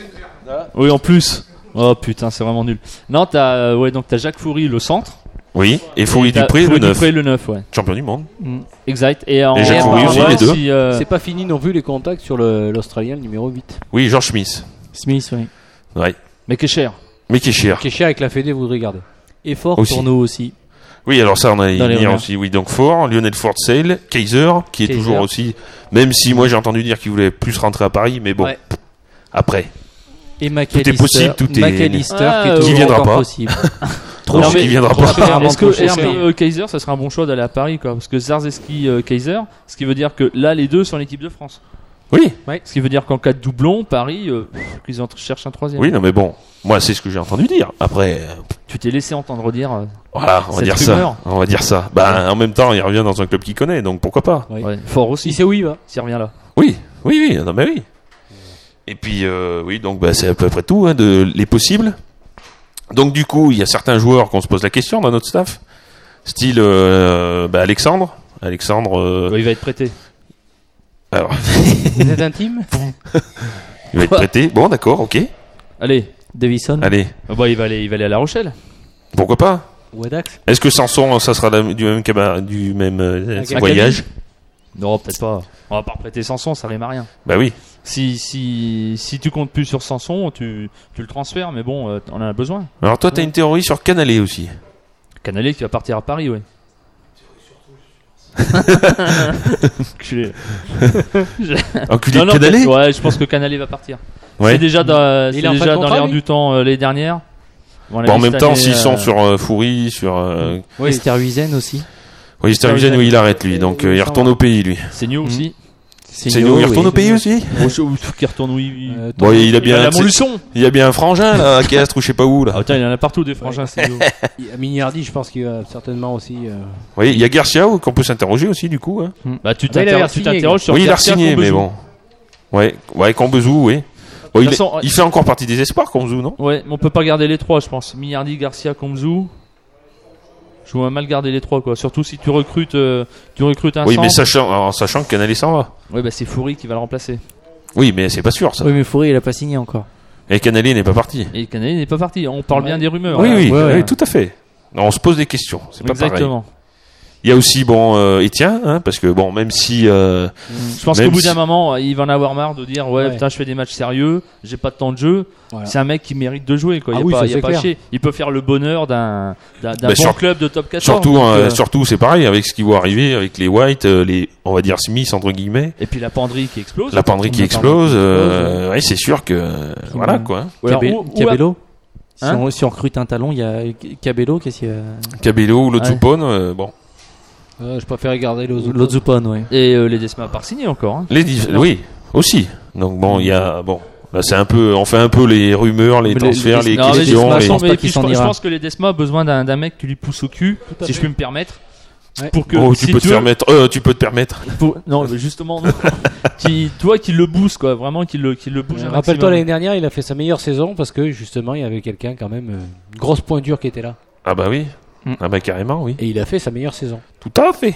Oui, en plus. Oh putain, c'est vraiment nul. Non, t'as euh, ouais, donc t'as Jacques Foury le centre. Oui. Et Foury Et t'as Dupré, le Foury neuf. Dupré le neuf, ouais. Champion du monde. Exact. Et en Et Jacques Foury on aussi, voit les deux. si, euh, C'est pas fini non plus les contacts sur le- l'Australien le numéro huit. Oui, George Smith. Smith, oui. Ouais. mais qui est cher. Mais qui est cher. Qui est cher avec la Fédé, vous voudrez garder. Et Fort Aussi. pour nous aussi. Oui, alors ça, on a Dans les venir rumeurs. aussi. Oui, donc Fort, Lionel Fort Sale, Kaiser, qui est Kaiser. toujours aussi. Même si moi j'ai entendu dire qu'il voulait plus rentrer à Paris, mais bon. Ouais. Après. Et McAllister. possible, tout est- McAllister Ah, qui est euh, toujours qui viendra encore pas. possible. Trop Non, cher, mais- il viendra trop pas. cher. Apparemment, Est-ce que, trop est-ce cher. que, euh, Kaiser, ça serait un bon choix d'aller à Paris, quoi? Parce que Zarzeski, euh, Kaiser, ce qui veut dire que là, les deux sont en équipe de France. Oui. Ce qui veut dire qu'en cas de doublon, Paris, euh, qu'ils en cherchent un troisième. Oui, non, mais bon. Moi, c'est ce que j'ai entendu dire. Après, euh, Tu t'es laissé entendre dire. euh, voilà, on va Cette dire rumeur. ça. On va dire ça. Bah, en même temps, il revient dans un club qu'il connaît, donc pourquoi pas. Oui. ouais, fort Il aussi, sait où il va. s'il revient là. Oui, oui, oui, non, mais oui. Et puis, euh, oui, donc bah, c'est à peu près tout, hein, de les possibles. Donc, du coup, il y a certains joueurs qu'on se pose la question dans notre staff. Style euh, bah, Alexandre. Alexandre. euh, Ouais, il va être prêté. Alors, Vous êtes intime il va être prêté. Bon, d'accord, ok. Allez, Davison. Allez, ah bah, il, va aller, il va aller à La Rochelle. pourquoi pas. Ou à Dax Est-ce que Sanson, ça sera la- du même, caba- du même euh, Académie. voyage? Non, peut-être pas. On va pas prêter Sanson, ça rime à rien. Bah oui. Si, si, si tu comptes plus sur Sanson, tu, tu le transfères, mais bon, euh, on en a besoin. Alors, toi, t'as une théorie sur Canalé aussi. Canalé qui va partir à Paris, ouais. Enculé. Enculé Non, de non, Canalé. peut-être- Ouais, je pense que Canalé va partir. Ouais. C'est déjà dans, c'est Il est en fin déjà de dans contrat, l'air lui du temps euh, les dernières. Bon, Bon, en même temps, s'ils sont sur euh, Foury, sur euh, Oui. Esterhuizen aussi. oui, Sterhuizen, oui, il arrête lui, donc euh, il retourne au pays lui. C'est New aussi. C'est nous, il retourne au pays aussi. Bon, je- qui retourne, oui. oui. Euh, Bon, il a Il va à bien, la Montluçon. il y a bien un frangin là, à Castres ou je sais pas où là. Ah, putain, il y en a partout des frangins, c'est New. Il y a Mignardi, je pense qu'il va certainement aussi. euh, Oui, il y a Garcia qu'on peut s'interroger aussi du coup. Hein. Bah, tu Ah, il avait t'inter- tu signé, t'interroges sur Oui, il a Garcia, signé, mais Combezou. bon. Ouais, ouais, Combezou, oui. Bon, De il, toute façon, est- il fait encore partie des espoirs, Combezou, non? Ouais, mais on peut pas garder les trois, je pense. Mignardi, Garcia, Combezou. Je vois mal garder les trois, quoi. Surtout si tu recrutes, euh, tu recrutes un Oui, centre. mais sachant, en sachant que Canalé s'en va. Ouais, bah c'est Foury qui va le remplacer. Oui, mais c'est pas sûr ça. Oui, mais Foury, il a pas signé encore. Et Canalé n'est pas parti. Et Canalé n'est pas parti. On parle bien des rumeurs. Oui, là. oui, ouais, oui, ouais. tout à fait. Non, on se pose des questions. C'est pas pareil. Exactement. Il y a aussi bon euh, Etienne, hein, parce que bon, même si euh, Je pense Même qu'au bout si- d'un moment, il va en avoir marre de dire ouais, Ouais. putain, je fais des matchs sérieux, j'ai pas de temps de jeu. Voilà. C'est un mec qui mérite de jouer, quoi. Il Ah y a oui, pas, ça, il y a c'est pas clair. à chier. Il peut faire le bonheur d'un d'un d'un Bah, bon sur- club de top quatorze. surtout, donc, euh, euh, surtout, c'est pareil avec ce qui va arriver avec les White, euh, les, on va dire Smith entre guillemets, Et puis la penderie qui explose. la penderie qui La explose. penderie qui euh, ouais, c'est sûr que euh, voilà quoi. Ou alors, Cabe- ou- ou- Cabello. Si, Hein on, si on recrute un talon, il y a Cabello, qu'est-ce qu'il y a Cabello ou Lozupone, euh, bon. euh, je préfère garder les autres. Lozupone, ouais. Et euh, les Desma par signé encore. Hein. Les div- oui, aussi. Donc bon, il y a bon. Là, c'est un peu, on fait un peu les rumeurs, les Mais les- transferts, les, les- Non, mais questions. Desma, les- je pense mais pas puis qu'il je, s'en je ira. pense que les Desma a besoin d'un d'un mec qui lui pousse au cul, à si je fait. puis me permettre. Ouais. Pour que Oh, tu si peux te veux- permettre. Euh, tu peux te permettre. pour- non, mais justement, non. qui, toi, qui le booste, quoi. Vraiment, qui le, qui le bouge. Euh, un Rappelle-toi maximum. l'année dernière, il a fait sa meilleure saison parce que justement il y avait quelqu'un quand même euh, une grosse pointure qui était là Ah bah oui. Mm. Ah bah carrément, oui. et il a fait sa meilleure saison. Tout à fait.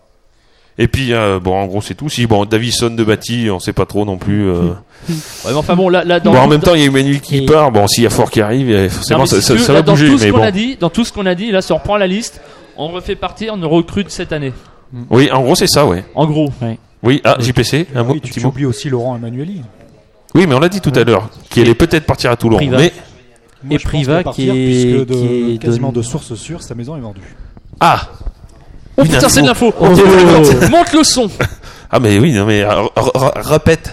Et puis euh, bon, en gros, c'est tout. Si bon, Davison de Bati, on sait pas trop non plus. euh. Ouais, mais enfin bon, là, là dans Bon, en tout- même temps, il y a Emmanuel qui Et- part. Bon, s'il y a Fort qui arrive, euh, Non, forcément, mais ça, si ça- tu veux, ça là, va dans bouger. tout ce Mais qu'on bon. a dit, dans tout ce qu'on a dit, là, si on reprend la liste, on refait partir, on recrute cette année. Oui, en gros, c'est ça, ouais. En gros. Oui, ah, J P C, un mot, Oui, tu, petit tu mot. oublies aussi Laurent Emmanueli. Oui, mais on l'a dit tout à l'heure, qu'il allait peut-être partir à Toulon. Priva. Mais Moi, Et je pense Priva qu'il va partir, qui est- puisque de, qui est quasiment donné- de source sûre, sa maison est vendue. ah, Oh Une putain, info. c'est de l'info. Oh. Monte le son. ah, mais oui, non, mais euh, r- r- répète.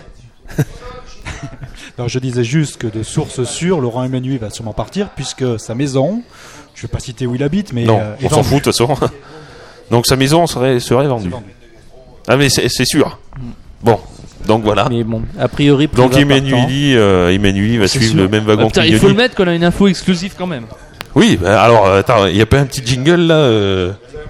Alors, je disais juste que de source sûre, Laurent Emmanuel va sûrement partir, puisque sa maison, je ne vais pas citer où il habite, mais Non, euh, est on s'en vendue. fout de toute façon. Donc sa maison serait serait C'est vendue. vendu. Ah, mais c'est c'est sûr. Bon, donc voilà. Mais bon, a priori, Donc Priva partant. Emmanueli, euh, Emmanueli va C'est suivre sûr. le même Ah, wagon putain, que il faut le Mignoni. mettre qu'on a une info exclusive quand même. Oui, bah, alors euh, attends, il y a pas un petit jingle là euh...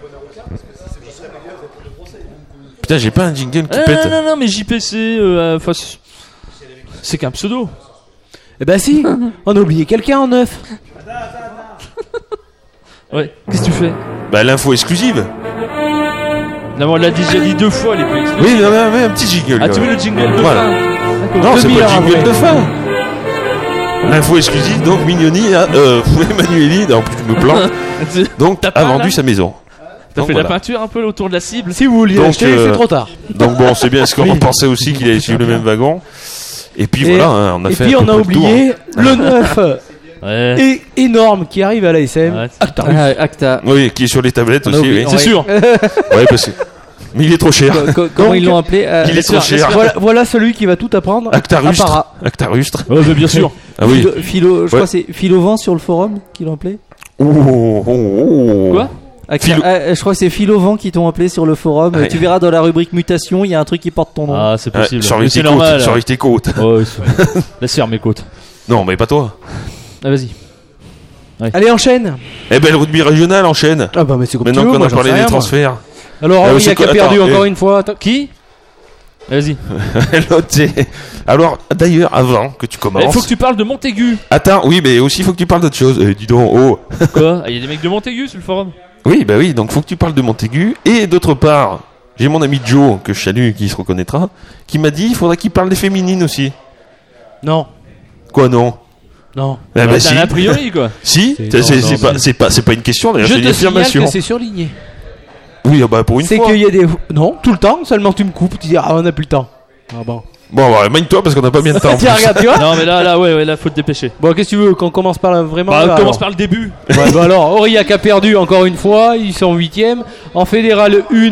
Putain, j'ai pas un jingle qui Ah, pète. non, non, non, mais J P C, euh, enfin, c'est- c'est qu'un pseudo. Eh ben si, on a oublié quelqu'un en neuf. Ouais. Qu'est-ce que tu fais? Bah l'info exclusive. Non, mais on l'a déjà dit deux fois, les plus exclusifs. Oui, non, mais, mais un petit jingle. Ah, tu euh. veux le jingle de Voilà. fin? Non, c'est deux pas le mille jingle après. de fin. L'info exclusive, donc Mignoni a, euh, Emmanueli, en plus je me plante, donc T'as a pas, vendu là sa maison. T'as Donc, fait voilà. la peinture un peu autour de la cible? Si vous vouliez Donc, l'acheter, euh, c'est trop tard. Donc bon, c'est bien ce qu'on pensait aussi qu'il allait suivre le même wagon. Et puis Et- voilà, hein, on a Et fait puis à peu on a près le tour, oublié le neuf Ouais. et énorme qui arrive à la S M. Ouais. Actarus. Ah, Acta. hein. Oui, qui est sur les tablettes On a aussi. oublié, Oui. C'est sûr. Ouais, parce que... Mais il est trop cher. Co- co- Comment Donc, ils l'ont appelé euh, Il est trop cher. Voilà, voilà celui qui va tout apprendre. Actarustre. à Para. Actarustre. Ouais, mais bien sûr. Ah oui. Philo, Philo- je Ouais. crois que c'est Philovent sur le forum qui l'ont appelé. Oh, oh, oh, oh. Quoi? Acta- Philo- ah, je crois que c'est Philovent qui t'ont appelé sur le forum. Ouais. Tu verras dans la rubrique mutation, il y a un truc qui porte ton nom. Ah, c'est Ouais, possible. sur Mais les c'est côtes. normal. Sur les côtes. Oh, c'est- laisse faire mes côtes. Non, mais pas toi. Ah, vas-y. Allez, enchaîne. Eh ben, le rugby régional enchaîne. Ah bah mais c'est comme Maintenant tu veux, qu'on moi, a j'en parlé sais des rien, moi. transferts. Alors Ah, Henri c'est a quoi- perdu attends, encore eh. une fois. Attends. Qui? Vas-y. L'autre, c'est- Alors, d'ailleurs, avant que tu Il commences. faut que tu parles de Montaigu. Attends, oui, mais aussi il faut que tu parles d'autre chose. Eh, dis donc, oh. Quoi? Il y a des mecs de Montaigu sur le forum. Oui, bah oui, donc faut que tu parles de Montaigu. Et d'autre part, j'ai mon ami Joe, que je salue, qui se reconnaîtra, qui m'a dit il faudrait qu'il parle des féminines aussi. Non, Quoi, non? non. Eh ben, T'as si. un a priori, quoi. Si, C'est- c'est non, c'est- non, c'est mais- pas, c'est pas, c'est pas une question, d'ailleurs, Je c'est une te signale affirmation. que c'est surligné. Oui, ah bah pour une C'est fois. qu'il y a des... Non, tout le temps, seulement tu me coupes, tu dis ah on a plus le temps. Ah bon. Bon, bah, mine-toi parce qu'on n'a pas bien de temps. en Tiens, plus. regarde, tu vois. Non, mais là, là, ouais, ouais, là, faut te dépêcher. Bon, qu'est-ce que tu veux qu'on commence par là, vraiment Bah, là, commence alors par le début. Ouais, bah alors, Aurillac a perdu encore une fois, ils sont huitième. En fédéral un,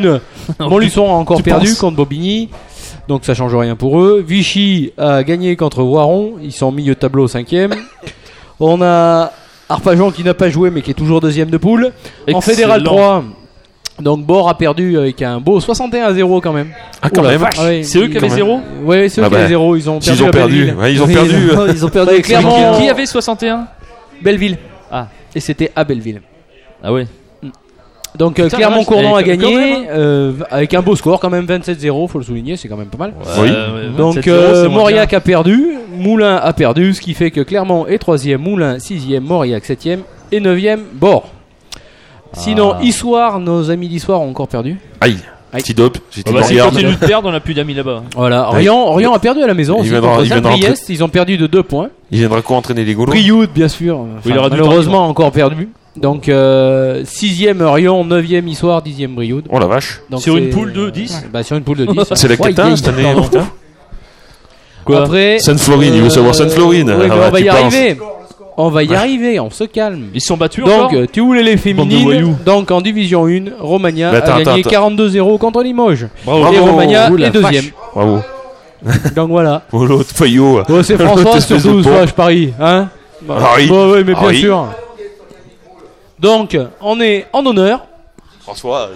Montluçon a encore Tu perdu penses contre Bobigny. Donc ça change rien pour eux. Vichy a gagné contre Voiron. Ils sont milieu de tableau cinquième. On a Arpajon qui n'a pas joué mais qui est toujours deuxième de poule. En Fédéral trois, donc Bord a perdu avec un beau soixante et un à zéro quand même. Ah, quand Oh la même. vache. Ah ouais, C'est eux qui avaient même. zéro. Oui, c'est eux Ah qui bah, avaient zéro. Ils ont perdu. S'ils ont à perdu, Belleville. ouais, ils ont Oui, perdu. Ils ont, ils ont perdu. Ouais, clairement. Qui avait soixante et un? Belleville. Ah. Et c'était à Belleville. Ah ouais. Donc euh, Putain, Clermont-Cornon ouais, a quand même, gagné hein. euh, avec un beau score quand même vingt-sept zéro, faut le souligner, c'est quand même pas mal. Oui. Donc euh, Mauriac a perdu, Moulins a perdu, ce qui fait que Clermont est troisième, Moulins sixième, Mauriac septième et neuvième Bord. Sinon, Ah. Issoire, nos amis d'Issoire ont encore perdu. Aïe. Aïe. Petit dope. J'étais Bah, dans si le on garde. continue de perdre, on n'a plus d'amis là-bas. Voilà, Ouais. Orient, Orient a perdu à la maison Il aussi viendra- contre il viendra Saint-Priest, ils ont perdu de deux points. Il viendra quoi entraîner les golos? Brioude, bien sûr, Enfin, il aura dû malheureusement encore perdu. Donc euh, sixième Orient, neuvième Issoire, dixième Brioude. Oh la vache. Donc Sur une c'est- poule de dix. Bah sur une poule de dix. C'est la Ouais, Captain il- cette année, pardon. putain. Quoi Après, Sainte-Florine, il veut savoir Sainte-Florine. oui, mais Ah, on bah, va tu y penses. arriver. On va y arriver, on se calme. Ils se sont battus Donc, encore. euh, tu voulais les Bande de féminines. voyous. Donc, en division un, Romagna Mais attends, a gagné attends, quarante-deux zéro contre Limoges. Bravo. Et Bravo. Romagna Ouh la est deuxième. Bravo. Donc voilà. Oh l'autre Fayot. Bon, c'est François L'autre sur espèce de douze, pompe. ouais, je parie. Hein bah, Ah oui. bah oui, mais Ah bien oui. sûr. Donc, on est en honneur. François.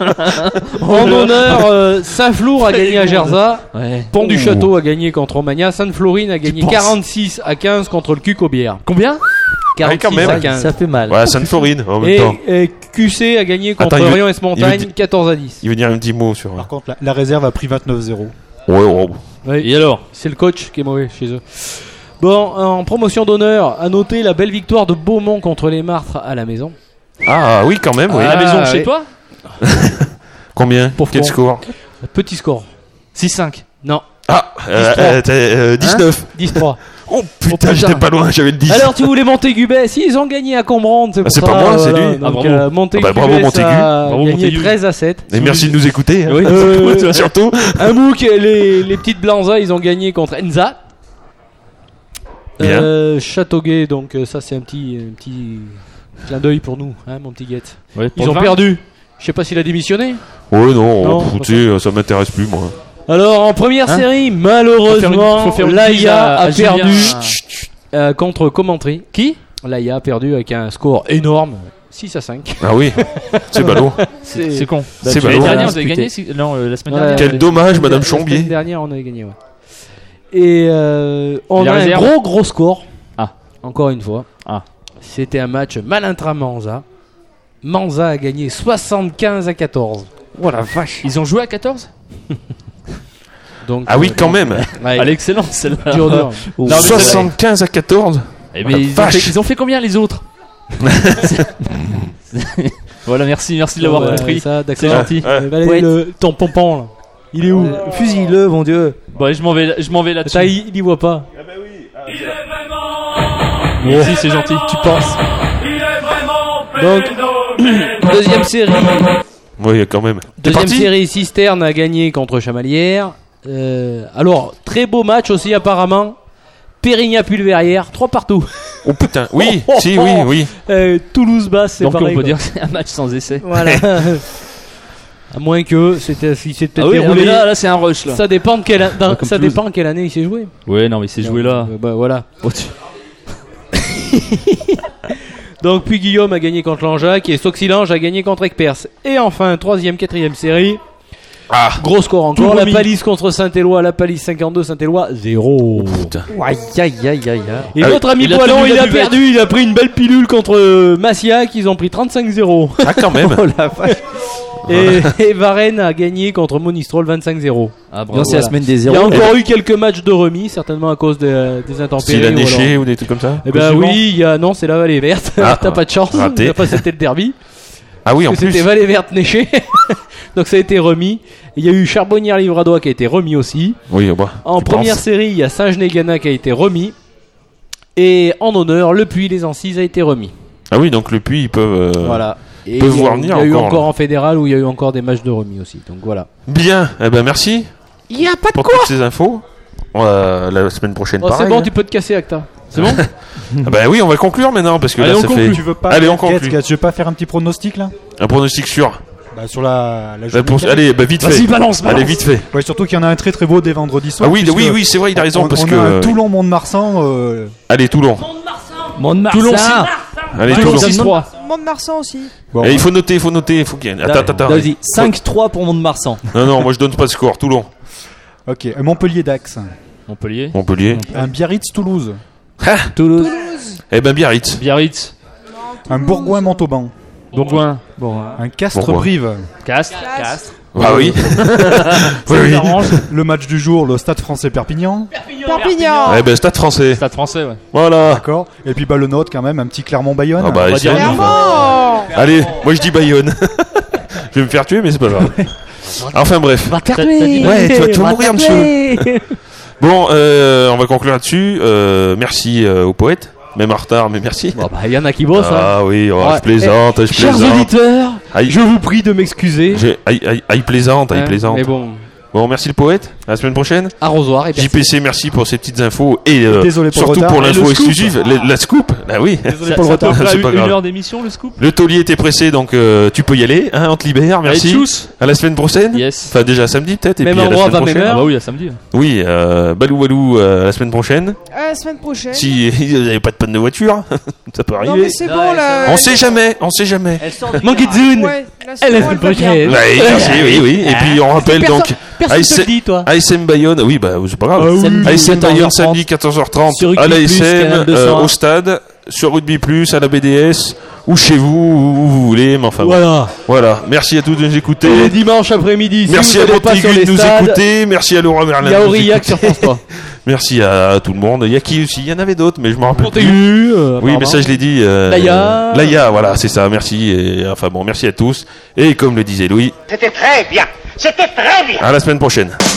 En honneur, euh, Saint-Flour a gagné à Gerza. Ouais. Pont du Ouh. Château a gagné contre Romagna. Sainte-Florine a gagné penses quarante-six à quinze contre le Cucobière. Combien? Ah oui, quand même. à quinze. Ça fait mal. Ouais, Sainte-Florine en même Et, temps. et Q C a gagné contre Attends, il veut- Rion et Montagne il veut di- quatorze à dix. Il veut dire un petit mot sur. Par contre, la, la réserve a pris vingt-neuf zéro. Ouais, ouais. Et alors? C'est le coach qui est mauvais chez eux. Bon, en promotion d'honneur, à noter la belle victoire de Beaumont contre les Martres à la maison. Ah oui, quand même, oui. À la maison Ah, chez ouais. toi? Combien? Pauvre Quel con. score? Petit score. six cinq. Non, Ah, euh, euh, t'as, euh, dix-neuf. dix trois. Oh putain, putain. j'étais pas loin, j'avais le dix. Alors tu voulais Montégubet, si ils ont gagné à Combrandt, c'est Ah, pour c'est ça, pas moi, c'est voilà. lui. Donc, Ah, bravo. euh, Montégubet, Ah bah, bravo, Montaigu. ça a Bravo, gagné Montaigu. treize à sept. Et merci de nous écouter. hein. Oui, euh, Surtout. un MOOC, les, les petites Blanzas, ils ont gagné contre Enza. Bien. Euh, Châteauguay, donc euh, ça c'est un petit, un petit clin d'œil pour nous, hein, mon petit Guette. Ouais, Ils ont perdu. Je sais pas s'il a démissionné. Ouais, non, Non, pff, tu sais, ça m'intéresse plus, moi. Alors en première Hein série, Faut malheureusement, faire une- faut faire une bise Laïa à- a à Julien. perdu Ah. euh, contre Commentry. Qui? Laïa a perdu avec un score énorme, six à cinq. Ah oui, c'est ballot. C'est c'est con. C'est L'année ballot. dernière, vous avez Disputé. gagné si- Non, euh, la semaine Ouais, dernière. Quel la- dommage, la- Madame la Chambier. semaine dernière, on avait gagné, ouais. Et euh, on La a réserve. un gros gros score. Ah. Encore une fois. Ah. C'était un match Malintra-Manza. Manza a gagné soixante-quinze à quatorze. Oh la vache. Ils ont joué à quatorze? Donc, Ah oui, euh, quand même. ouais, À l'excellence, celle-là. dur, dur. Non, mais c'est- soixante-quinze à quatorze. Eh Oh ben, la ils, ont vache. fait, ils ont fait combien les autres? Voilà, merci, merci de l'avoir Ouais, compris. ça, d'accord. C'est gentil. Ouais. Euh, allez, Ouais. le- ton pompon là. Il est où Euh, Fusille-le, mon dieu. Bon, je m'en vais, je m'en vais là-dessus. Ça, il, il y voit pas. Merci, c'est gentil. Tu penses? Donc, deuxième série. Oui, quand même. T'es Deuxième parti série, Cisterne a gagné contre Chamalières. Euh, alors, très beau match aussi apparemment. Pérignac-Pulverrière, trois partout. Oh putain, oui, Oh, oh, si, oh. oui, oui. Euh, Toulouse-Basse, c'est Donc pareil. on peut quoi. dire que c'est un match sans essai. Voilà. À moins que c'était, il s'est peut-être Ah oui, déroulé. mais là, là c'est un rush là. Ça dépend de quelle, dans- Ouais, comme ça Toulouse. dépend quelle année il s'est joué. Ouais, non, mais c'est joué là. Euh, bah, voilà. Oh, tu- Donc puis Guillaume a gagné contre Langeac et Soxilange a gagné contre Ecpers. Et enfin, troisième, quatrième série. Ah, Gros score encore. Tout La remis. Palisse contre Saint-Éloi. La Palisse cinquante-deux, Saint-Éloi zéro. putain. Aïe, aïe, aïe, aïe, aïe. Et Ah, notre ami il a Poilon, tenu il la a buvette. perdu. Il a pris une belle pilule contre euh, Massiac. Ils ont pris trente-cinq zéro. Ah, quand même. Oh la vache. et, et Varennes a gagné contre Monistrol vingt-cinq zéro. Ah, Non, bravo. c'est la semaine des Il y zéros. a encore eu quelques matchs de remis, certainement à cause des, des intempéries. S'il a ou neigé alors- ou des trucs comme ça. Eh ben Suivant. oui, il y a non, c'est la Vallée Verte. Ah, T'as pas de chance. raté. Après c'était le derby. Ah oui, en Parce que plus. C'était Vallée Verte Neigé. Donc ça a été remis. Il y a eu Charbonnières-Livradois qui a été remis aussi. Oui, bah. En tu première penses. série, il y a Saint-Gené-Gana qui a été remis. Et en honneur, Le Puy les Ancises a été remis. Ah oui, donc le puits, ils peuvent. euh, Voilà. Et peuvent il y a, voir venir il y a eu encore, encore là. en fédéral où il y a eu encore des matchs de remis aussi. Donc voilà. Bien, eh ben merci. Il y a pas de Pour quoi. toutes ces infos. Euh, la semaine prochaine, Oh, c'est pareil. bon, tu peux te casser, Acta. C'est bon. Ah bah oui, on va conclure maintenant parce que Allez, là, on ça conclut. fait Tu veux pas Allez, on Guette, conclut. Guette, je veux pas faire un petit pronostic là un pronostic sûr. Bah, sur la, la Bah, journée pour- quinze. allez, bah, vite Vas-y, fait. balance, balance. Allez, vite fait. Ouais, surtout qu'il y en a un très très beau dès vendredi soir. Ah oui, puisque oui, oui, c'est vrai, il a raison on, parce on que. a un Toulon Mont-de-Marsan. Euh... Allez, Toulon. Mont-de-Marsan. Toulon, Allez, Toulon Toulon. six trois. Mont-de-Marsan aussi. Bon, Et il faut noter, il faut noter, il faut qu'il y ait. Attends, attends, attends. Vas-y, cinq trois pour Mont-de-Marsan. Non, non, moi je donne pas de score. Toulon. Ok, un Montpellier-Dax. Montpellier. Montpellier. Un Biarritz-Toulouse. Toulouse. Eh ben, Biarritz. Biarritz. Un Bourgoin-Montauban. Bourgoin. Un Castres-Brive. Castres. Castres. Ah oui. Oui, oui. Le match du jour, le Stade français Perpignan. Perpignan. Eh ben, Stade français. Stade français, ouais. Voilà. D'accord. Et puis bah, le nôtre quand même, un petit Clermont-Bayonne. Ah bah, On va essaye. dire Clermont. Allez, moi je dis Bayonne. Je vais me faire tuer, mais c'est pas grave. Enfin bref. Va te faire T'as- t'as dit tuer. Ouais, tu vas- tu vas Va mourir, te faire tuer. Bon, euh, on va conclure là-dessus. Euh, merci euh, aux poètes. Même en retard, mais merci. Bon, bah, il y en a qui bossent. hein. Ah oui, oh, Ouais. je plaisante, je Chers plaisante. auditeurs, Aïe. je vous prie de m'excuser. J'ai- Aïe, aïe, aïe, plaisante, aïe, Hein, plaisante. Mais bon, Bon, merci le poète. À la semaine prochaine. arrosoir et J P C, merci pour ces petites infos et euh, Désolé pour le surtout retard. pour Et l'info le scoop. exclusive, la, la scoop. Bah oui. Désolé Ça, pour le ça retard. te fera C'est pas une grave. heure d'émission, le scoop. Le taulier était pressé, donc euh, tu peux y aller. Hein, on te libère. Merci. Allez, tchuss. À la semaine prochaine. Yes. Enfin déjà samedi peut-être et Même puis à la endroit, semaine va, même prochaine. heure. Ah bah oui, à samedi. Oui, euh, balou balou euh, la semaine prochaine. À la semaine prochaine. Si vous n'avez pas de panne de voiture, ça peut Non arriver. mais c'est bon là. On sait jamais, on sait jamais. Manguizun. Ouais, là, c'est Elle est bon, la elle va bien. prochaine. Ouais, merci, oui, oui. Et puis on rappelle Personne- donc Personne A te S le dit, toi. A S M Bayonne. Oui, bah c'est pas grave. Samedi, A S M Bayonne quatorze heures trente. samedi quatorze heures trente Sur Rugby à l'A Plus, S M, Canal deux cent un. euh, au stade, sur Rugby Plus, à la B D S ou chez vous où vous voulez. Mais enfin bon. Voilà. Voilà. Merci à tous de nous écouter. Et les dimanches après-midi, si Merci vous à n'allez pas sur Montégut les de nous stades, écouter. Merci à Laura Merlin. il y a de nous Aurillac écouter. sur France trois. Merci à tout le monde. Il y a qui aussi? Il y en avait d'autres, mais je me rappelle plus. Montégut. euh, Oui, mais apparemment. ça je l'ai dit. Euh, Laïa. Laïa, voilà, c'est ça. Merci. Et, enfin bon, merci à tous. Et comme le disait Louis, C'était très bien. C'était très bien. à la semaine prochaine.